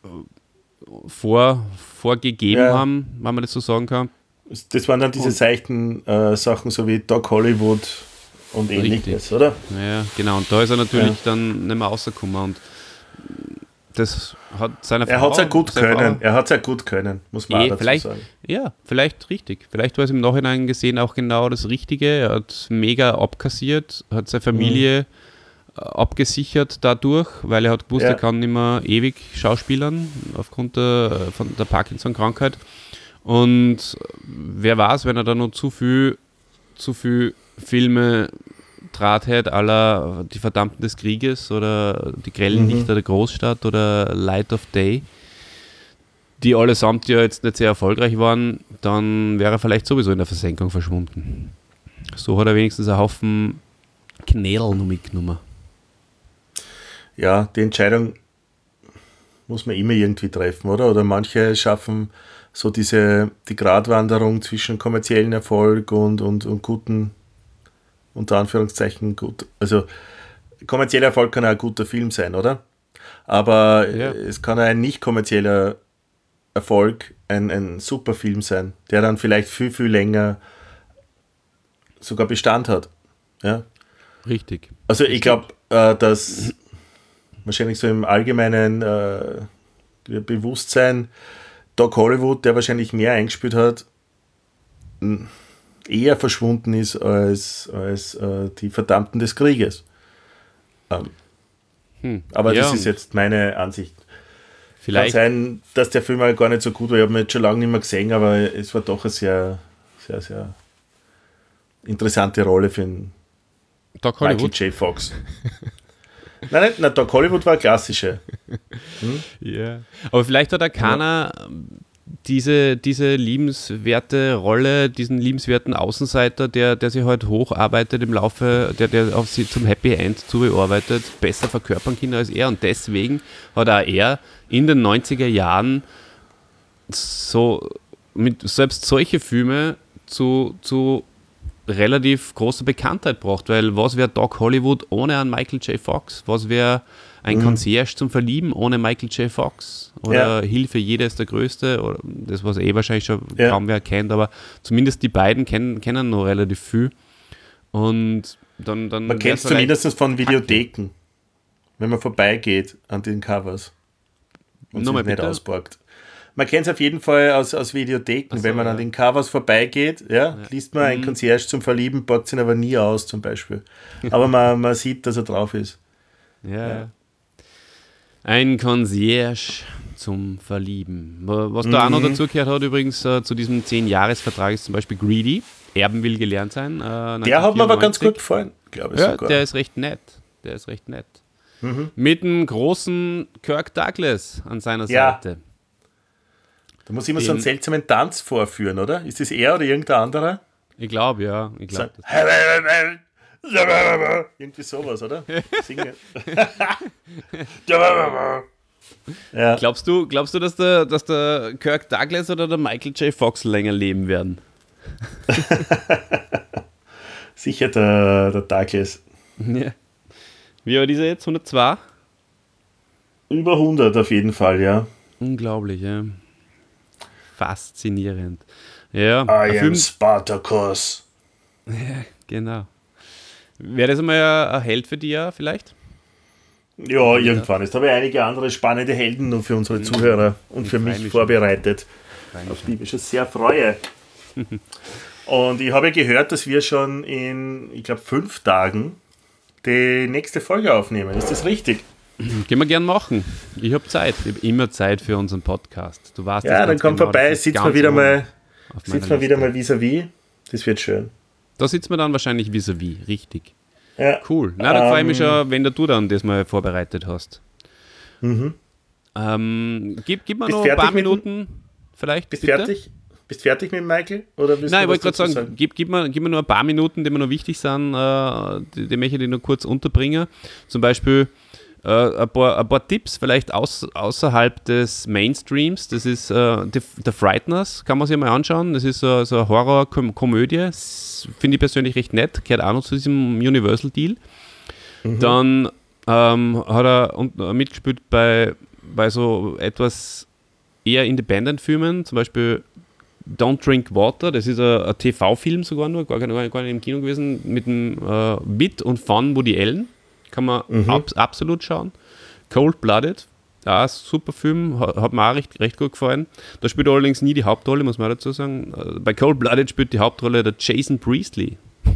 vorgegeben haben, wenn man das so sagen kann. Das waren dann diese seichten Sachen, so wie Doc Hollywood und ähnliches, oder? Ja, genau. Und da ist er natürlich dann nicht mehr rausgekommen. Und das hat seine Frau... Er hat es ja gut können, muss man auch dazu sagen. Ja, vielleicht richtig. Vielleicht war es im Nachhinein gesehen auch genau das Richtige. Er hat mega abkassiert, hat seine Familie abgesichert dadurch, weil er hat gewusst, er kann nicht mehr ewig schauspielern aufgrund von der Parkinson-Krankheit. Und wer weiß, wenn er da noch zu viel Filme Draht hätte, à la Die Verdammten des Krieges oder Die grellen Lichter der Großstadt oder Light of Day, die allesamt ja jetzt nicht sehr erfolgreich waren, dann wäre er vielleicht sowieso in der Versenkung verschwunden. So hat er wenigstens einen Haufen Knädel noch mitgenommen. Ja, die Entscheidung muss man immer irgendwie treffen, oder? Oder manche schaffen so die Gratwanderung zwischen kommerziellen Erfolg und guten, unter Anführungszeichen gut. Also kommerzieller Erfolg kann auch ein guter Film sein, oder? Aber es kann auch ein nicht kommerzieller Erfolg ein super Film sein, der dann vielleicht viel, viel länger sogar Bestand hat. Ja? Richtig. Also ich glaube, dass wahrscheinlich so im allgemeinen Bewusstsein Doc Hollywood, der wahrscheinlich mehr eingespielt hat, eher verschwunden ist als die Verdammten des Krieges. Aber das ist jetzt meine Ansicht. Vielleicht. Kann sein, dass der Film halt gar nicht so gut war. Ich habe ihn jetzt schon lange nicht mehr gesehen, aber es war doch eine sehr, sehr, sehr interessante Rolle für einen Michael J. Fox. Nein, Doc Hollywood war eine klassische. Ja. Aber vielleicht hat er keiner diese liebenswerte Rolle, diesen liebenswerten Außenseiter, der sich halt hocharbeitet im Laufe, der auf sie zum Happy End zubearbeitet, besser verkörpern kann als er. Und deswegen hat auch er in den 90er Jahren selbst solche Filme zu relativ große Bekanntheit braucht, weil was wäre Doc Hollywood ohne einen Michael J. Fox? Was wäre ein Concierge zum Verlieben ohne Michael J. Fox? Oder Hilfe, jeder ist der Größte? Oder das, was wahrscheinlich schon kaum wer kennt, aber zumindest die beiden kennen noch relativ viel. Und dann man kennt es zumindest von Videotheken, wenn man vorbeigeht an den Covers und sich nicht auspackt. Man kennt es auf jeden Fall aus Videotheken. Wenn man an den Covers vorbeigeht, liest man ein Concierge zum Verlieben, packt ihn aber nie aus zum Beispiel. Aber man sieht, dass er drauf ist. Ja. Ein Concierge zum Verlieben. Was da auch noch dazugehört hat übrigens zu diesem 10-Jahres-Vertrag ist zum Beispiel Greedy. Erben will gelernt sein. Der hat mir aber ganz gut gefallen, glaube ich sogar. Der ist recht nett. Mit einem großen Kirk Douglas an seiner Seite. Da muss immer so einen seltsamen Tanz vorführen, oder? Ist das er oder irgendein anderer? Ich glaube, ja. Irgendwie sowas, oder? Singen. Ja. Glaubst du, dass der Kirk Douglas oder der Michael J. Fox länger leben werden? Sicher der Douglas. Ja. Wie alt ist er jetzt? 102? Über 100 auf jeden Fall, ja. Unglaublich, ja. Faszinierend. Ja, I am Spartacus. Ja, genau. Wäre das einmal ein Held für dich ja, vielleicht? Ja, irgendwann. Jetzt habe ich einige andere spannende Helden noch für unsere Zuhörer und für mich vorbereitet, auf die ich mich schon sehr freue. Und ich habe gehört, dass wir schon in, ich glaube, 5 Tagen die nächste Folge aufnehmen. Ist das richtig? Können wir gern machen. Ich habe Zeit. Ich habe immer Zeit für unseren Podcast. Du warst ja, dann komm genau, vorbei, sitzen wir wieder mal vis-à-vis. Das wird schön. Da sitzen wir dann wahrscheinlich vis-à-vis. Richtig. Ja. Cool. Na, dann freue ich mich schon, wenn du dann das mal vorbereitet hast. Mhm. Gib mir noch ein paar Minuten. Vielleicht. Bist fertig mit Michael? Oder nein, ich wollte gerade sagen, gib mir nur ein paar Minuten, die mir noch wichtig sind, die möchte ich noch kurz unterbringen. Zum Beispiel ein paar Tipps vielleicht außerhalb des Mainstreams. Das ist The Frighteners, kann man sich mal anschauen. Das ist so eine Horror-Komödie. Finde ich persönlich recht nett. Gehört auch noch zu diesem Universal-Deal. Mhm. Dann hat er mitgespielt bei so etwas eher Independent-Filmen, zum Beispiel Don't Drink Water, das ist ein TV-Film sogar nur, gar nicht im Kino gewesen, mit dem Wit und Fun Woody Allen. Kann man absolut schauen. Cold Blooded, ein super Film, hat mir auch recht gut gefallen. Da spielt er allerdings nie die Hauptrolle, muss man auch dazu sagen. Bei Cold Blooded spielt die Hauptrolle der Jason Priestley.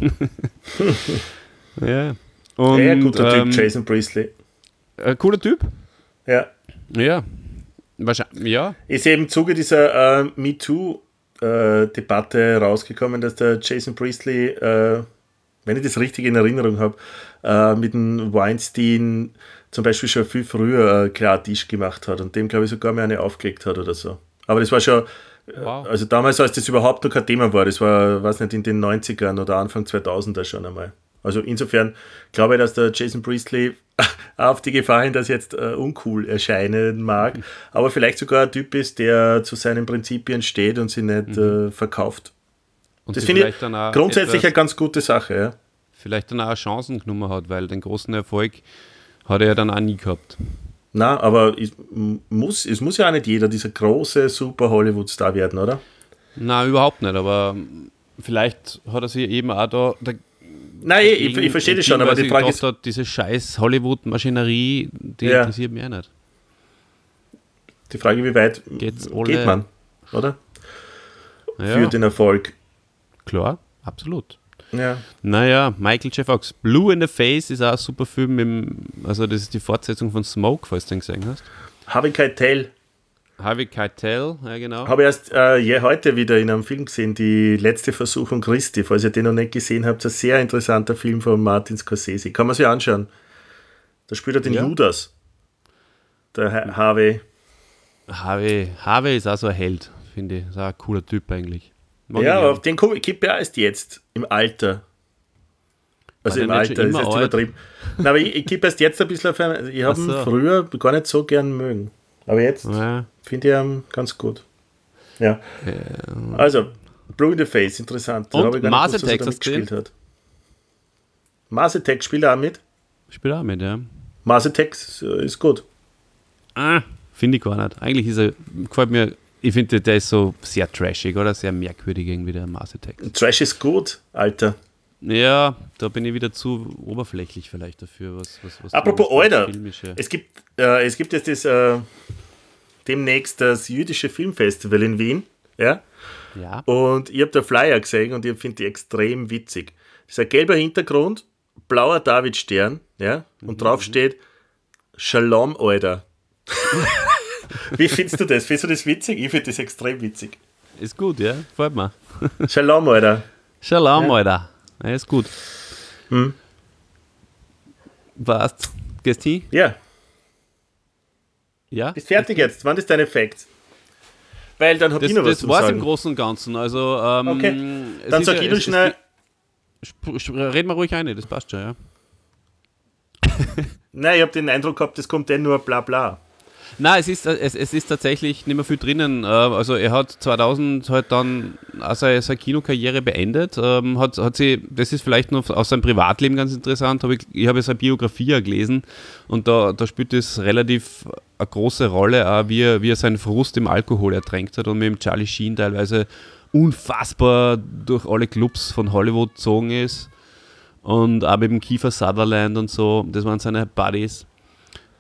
Ja. Und, ja, guter Typ, Jason Priestley. Cooler Typ? Ja. Ja. Wahrscheinlich, ja. Ist eben im Zuge dieser MeToo-Debatte rausgekommen, dass der Jason Priestley, wenn ich das richtig in Erinnerung habe, mit dem Weinstein zum Beispiel schon viel früher Klartisch gemacht hat und dem, glaube ich, sogar mal eine aufgelegt hat oder so. Aber das war schon, also damals, als das überhaupt noch kein Thema war, das war, weiß nicht, in den 90ern oder Anfang 2000er schon einmal. Also insofern glaube ich, dass der Jason Priestley auf die Gefahr hin, dass jetzt uncool erscheinen mag, aber vielleicht sogar ein Typ ist, der zu seinen Prinzipien steht und sie nicht verkauft. Und das finde ich grundsätzlich eine ganz gute Sache. Ja. Vielleicht dann auch Chancen genommen hat, weil den großen Erfolg hat er ja dann auch nie gehabt. Na, aber es muss ja auch nicht jeder dieser große Super Hollywood-Star werden, oder? Na, überhaupt nicht, aber vielleicht hat er sich eben auch da nein, ich verstehe das schon, aber die Frage ist... Diese scheiß Hollywood-Maschinerie, die interessiert mich auch nicht. Die Frage, wie weit geht man, oder? Ja. Für den Erfolg. Klar, absolut. Ja. Naja, Michael J. Fox. Blue in the Face ist auch ein super Film, also das ist die Fortsetzung von Smoke, falls du den gesehen hast. Harvey Keitel, ja genau. Habe ich erst heute wieder in einem Film gesehen, die letzte Versuchung Christi. Falls ihr den noch nicht gesehen habt, ein sehr interessanter Film von Martin Scorsese. Kann man sich anschauen. Da spielt er den Judas. Der Harvey. Harvey ist auch so ein Held, finde ich. Ist auch ein cooler Typ eigentlich. Aber auf den kippe ich erst jetzt, im Alter. Also im Alter, ist jetzt übertrieben. Nein, aber ich kippe erst jetzt ein bisschen auf einen. Ich habe ihn früher gar nicht so gern mögen. Aber jetzt finde ich ihn ganz gut. Ja. Also, Blue in the Face, interessant. Und Mars Attacks gespielt hat. Mars Attacks spielt er auch mit? Spielt auch mit, ja. Mars Attacks ist gut. Finde ich gar nicht. Eigentlich ist er, gefällt mir, ich finde, der ist so sehr trashig oder sehr merkwürdig irgendwie, der Mars Attacks. Trash ist gut, Alter. Ja, da bin ich wieder zu oberflächlich vielleicht dafür. Was apropos Alter, es gibt jetzt das demnächst das jüdische Filmfestival in Wien. Ja. Und ich habe den Flyer gesehen und ich finde die extrem witzig. Das ist ein gelber Hintergrund, blauer Davidstern, ja, und drauf steht Shalom, Alter. Wie findest du das? Findest du das witzig? Ich finde das extrem witzig. Ist gut, ja, gefällt mir. Shalom, Alter. Shalom, Alter. Ja, ist gut. Passt. Gehst du hin? Ja. Ja? Bist fertig jetzt? Wann ist dein Effekt? Weil dann habe ich noch was zu sagen. Das war es im Großen und Ganzen. Also, okay. Dann sag ich nur schnell. Red mal ruhig ein, das passt schon, ja. Nein, ich habe den Eindruck gehabt, das kommt nur bla bla. Nein, es ist tatsächlich nicht mehr viel drinnen. Also er hat 2000 halt dann seine Kinokarriere beendet. Das ist vielleicht noch aus seinem Privatleben ganz interessant, aber ich habe seine Biografie ja gelesen und da spielt es relativ eine große Rolle, auch wie er seinen Frust im Alkohol ertränkt hat und mit dem Charlie Sheen teilweise unfassbar durch alle Clubs von Hollywood gezogen ist und auch mit dem Kiefer Sutherland und so, das waren seine Buddies.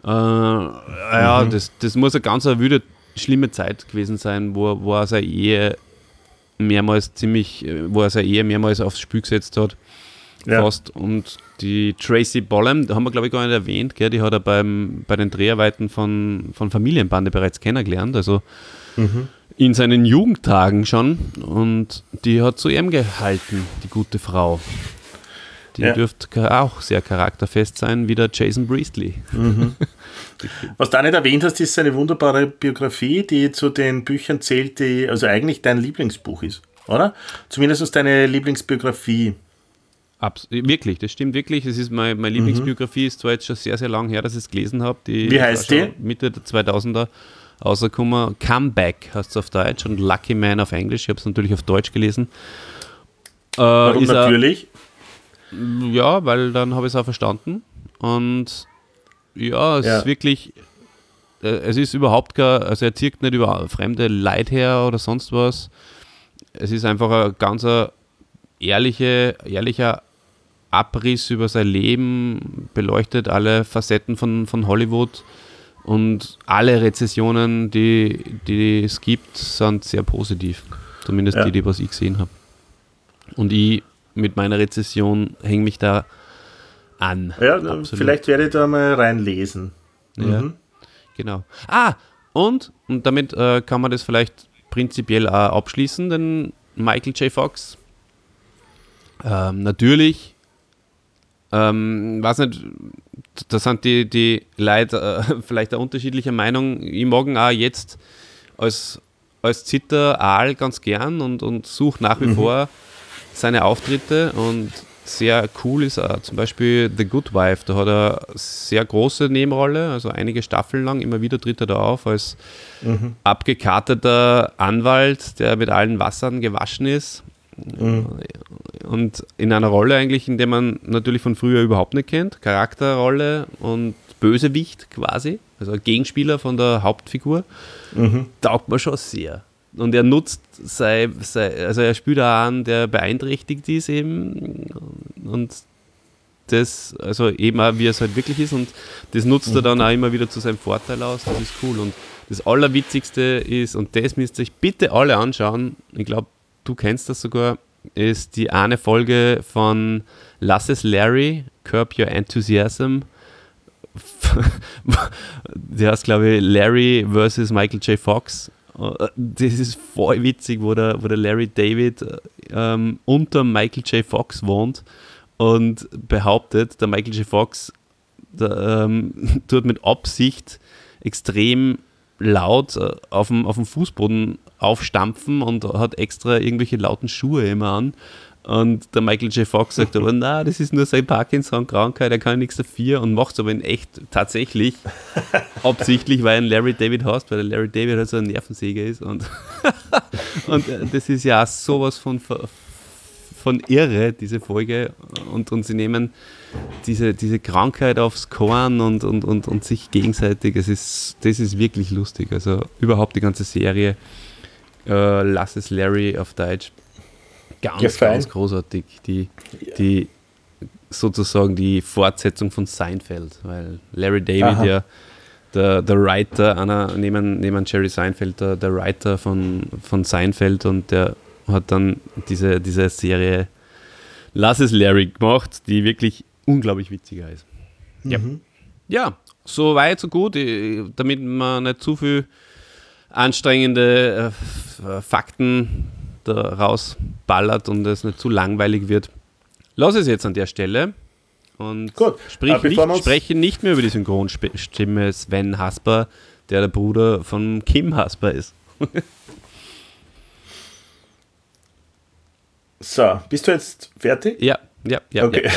Das muss eine ganz wilde, schlimme Zeit gewesen sein, wo er seine Ehe mehrmals aufs Spiel gesetzt hat. Ja. Fast. Und die Tracy Bollem, da haben wir glaube ich gar nicht erwähnt, gell? Die hat er bei den Dreharbeiten von Familienbande bereits kennengelernt, also in seinen Jugendtagen schon, und die hat zu ihm gehalten, die gute Frau. Die dürfte auch sehr charakterfest sein, wie der Jason Priestley. Was du auch nicht erwähnt hast, ist seine wunderbare Biografie, die zu den Büchern zählt, die also eigentlich dein Lieblingsbuch ist, oder? Zumindest deine Lieblingsbiografie. Wirklich, das stimmt wirklich. Es ist meine Lieblingsbiografie, ist zwar jetzt schon sehr, sehr lang her, dass ich es gelesen habe. Wie heißt die? Mitte der 2000er rausgekommen. Comeback heißt es auf Deutsch und Lucky Man auf Englisch. Ich habe es natürlich auf Deutsch gelesen. Warum natürlich? Ja, weil dann habe ich es auch verstanden. Und ja, es ist wirklich, es ist überhaupt gar, also er zirkt nicht über fremde Leute her oder sonst was. Es ist einfach ein ganz ehrlicher Abriss über sein Leben, beleuchtet alle Facetten von Hollywood, und alle Rezessionen, die es gibt, sind sehr positiv. Zumindest die was ich gesehen habe. Und ich mit meiner Rezession hänge mich da an. Ja, absolut. Vielleicht werde ich da mal reinlesen. Ja, genau. Und damit kann man das vielleicht prinzipiell auch abschließen, denn Michael J. Fox, natürlich, weiß nicht, da sind die Leute vielleicht eine unterschiedliche Meinung. Ich mag ihn auch jetzt als Zitteraal ganz gern und suche nach wie vor seine Auftritte, und sehr cool ist er zum Beispiel The Good Wife. Da hat er eine sehr große Nebenrolle, also einige Staffeln lang, immer wieder tritt er da auf als abgekarteter Anwalt, der mit allen Wassern gewaschen ist. Und in einer Rolle eigentlich, in der man natürlich von früher überhaupt nicht kennt, Charakterrolle und Bösewicht quasi, also Gegenspieler von der Hauptfigur, taugt man schon sehr. Und er nutzt also er spielt auch einen, der beeinträchtigt ist eben, und das, also eben auch, wie es halt wirklich ist, und das nutzt er dann auch immer wieder zu seinem Vorteil aus, das ist cool. Und das Allerwitzigste ist, und das müsst ihr euch bitte alle anschauen, ich glaube, du kennst das sogar, ist die eine Folge von Lass es Larry, Curb Your Enthusiasm. Die heißt, glaube ich, Larry vs. Michael J. Fox. Das ist voll witzig, wo der Larry David unter Michael J. Fox wohnt und behauptet, der Michael J. Fox tut mit Absicht extrem laut auf dem Fußboden aufstampfen und hat extra irgendwelche lauten Schuhe immer an. Und der Michael J. Fox sagt aber, na, das ist nur seine Parkinson-Krankheit, er kann nichts dafür, und macht es aber in echt tatsächlich absichtlich, weil er einen Larry David hast, weil der Larry David halt so ein Nervensäger ist. Und das ist ja auch sowas von irre, diese Folge. Und sie nehmen diese Krankheit aufs Korn und sich gegenseitig, das ist wirklich lustig. Also überhaupt die ganze Serie, Lass es Larry auf Deutsch. Ganz großartig. Die sozusagen die Fortsetzung von Seinfeld, weil Larry David der Writer, neben Jerry Seinfeld, der Writer von Seinfeld, und der hat dann diese Serie Lass es Larry gemacht, die wirklich unglaublich witziger ist. Ja, so weit, so gut, damit man nicht zu viel anstrengende Fakten da rausballert und es nicht zu langweilig wird. Lass es jetzt an der Stelle und spreche nicht mehr über die Synchronstimme Sven Hasper, der Bruder von Kim Hasper ist. So, bist du jetzt fertig? Ja. Okay.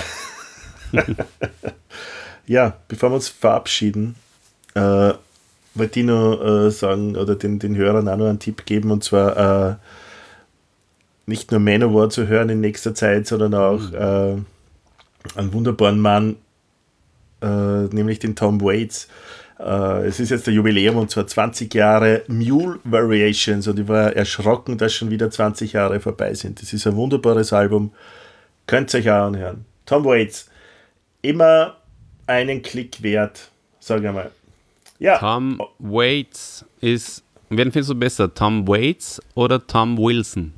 Ja, bevor wir uns verabschieden, wollte ich noch sagen, oder den Hörern auch noch einen Tipp geben, und zwar nicht nur Manowar zu hören in nächster Zeit, sondern auch einen wunderbaren Mann, nämlich den Tom Waits. Es ist jetzt der Jubiläum, und zwar 20 Jahre Mule Variations, und ich war erschrocken, dass schon wieder 20 Jahre vorbei sind. Das ist ein wunderbares Album, könnt ihr euch auch anhören. Tom Waits, immer einen Klick wert, sag ich mal. Ja. Tom Waits ist, wen findest du besser, Tom Waits oder Tom Wilson?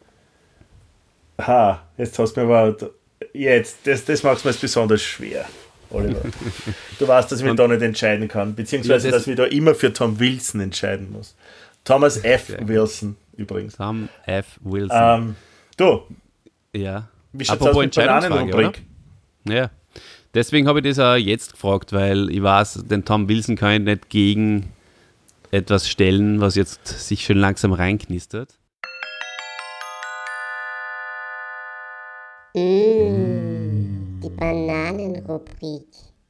Jetzt hast du mir aber, das macht es mir jetzt besonders schwer, Oliver. Du weißt, dass ich mich da nicht entscheiden kann, beziehungsweise, dass ich da immer für Tom Wilson entscheiden muss. Thomas F. Wilson übrigens. Tom F. Wilson. Du. Ja. Wie schaut es aus mit Bananenrubrik? Ja. Deswegen habe ich das auch jetzt gefragt, weil ich weiß, den Tom Wilson kann ich nicht gegen etwas stellen, was jetzt sich schon langsam reinknistert. Die Bananenrubrik.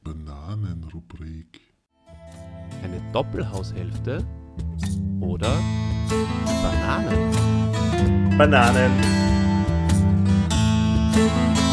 Eine Doppelhaushälfte oder Bananen? Bananen.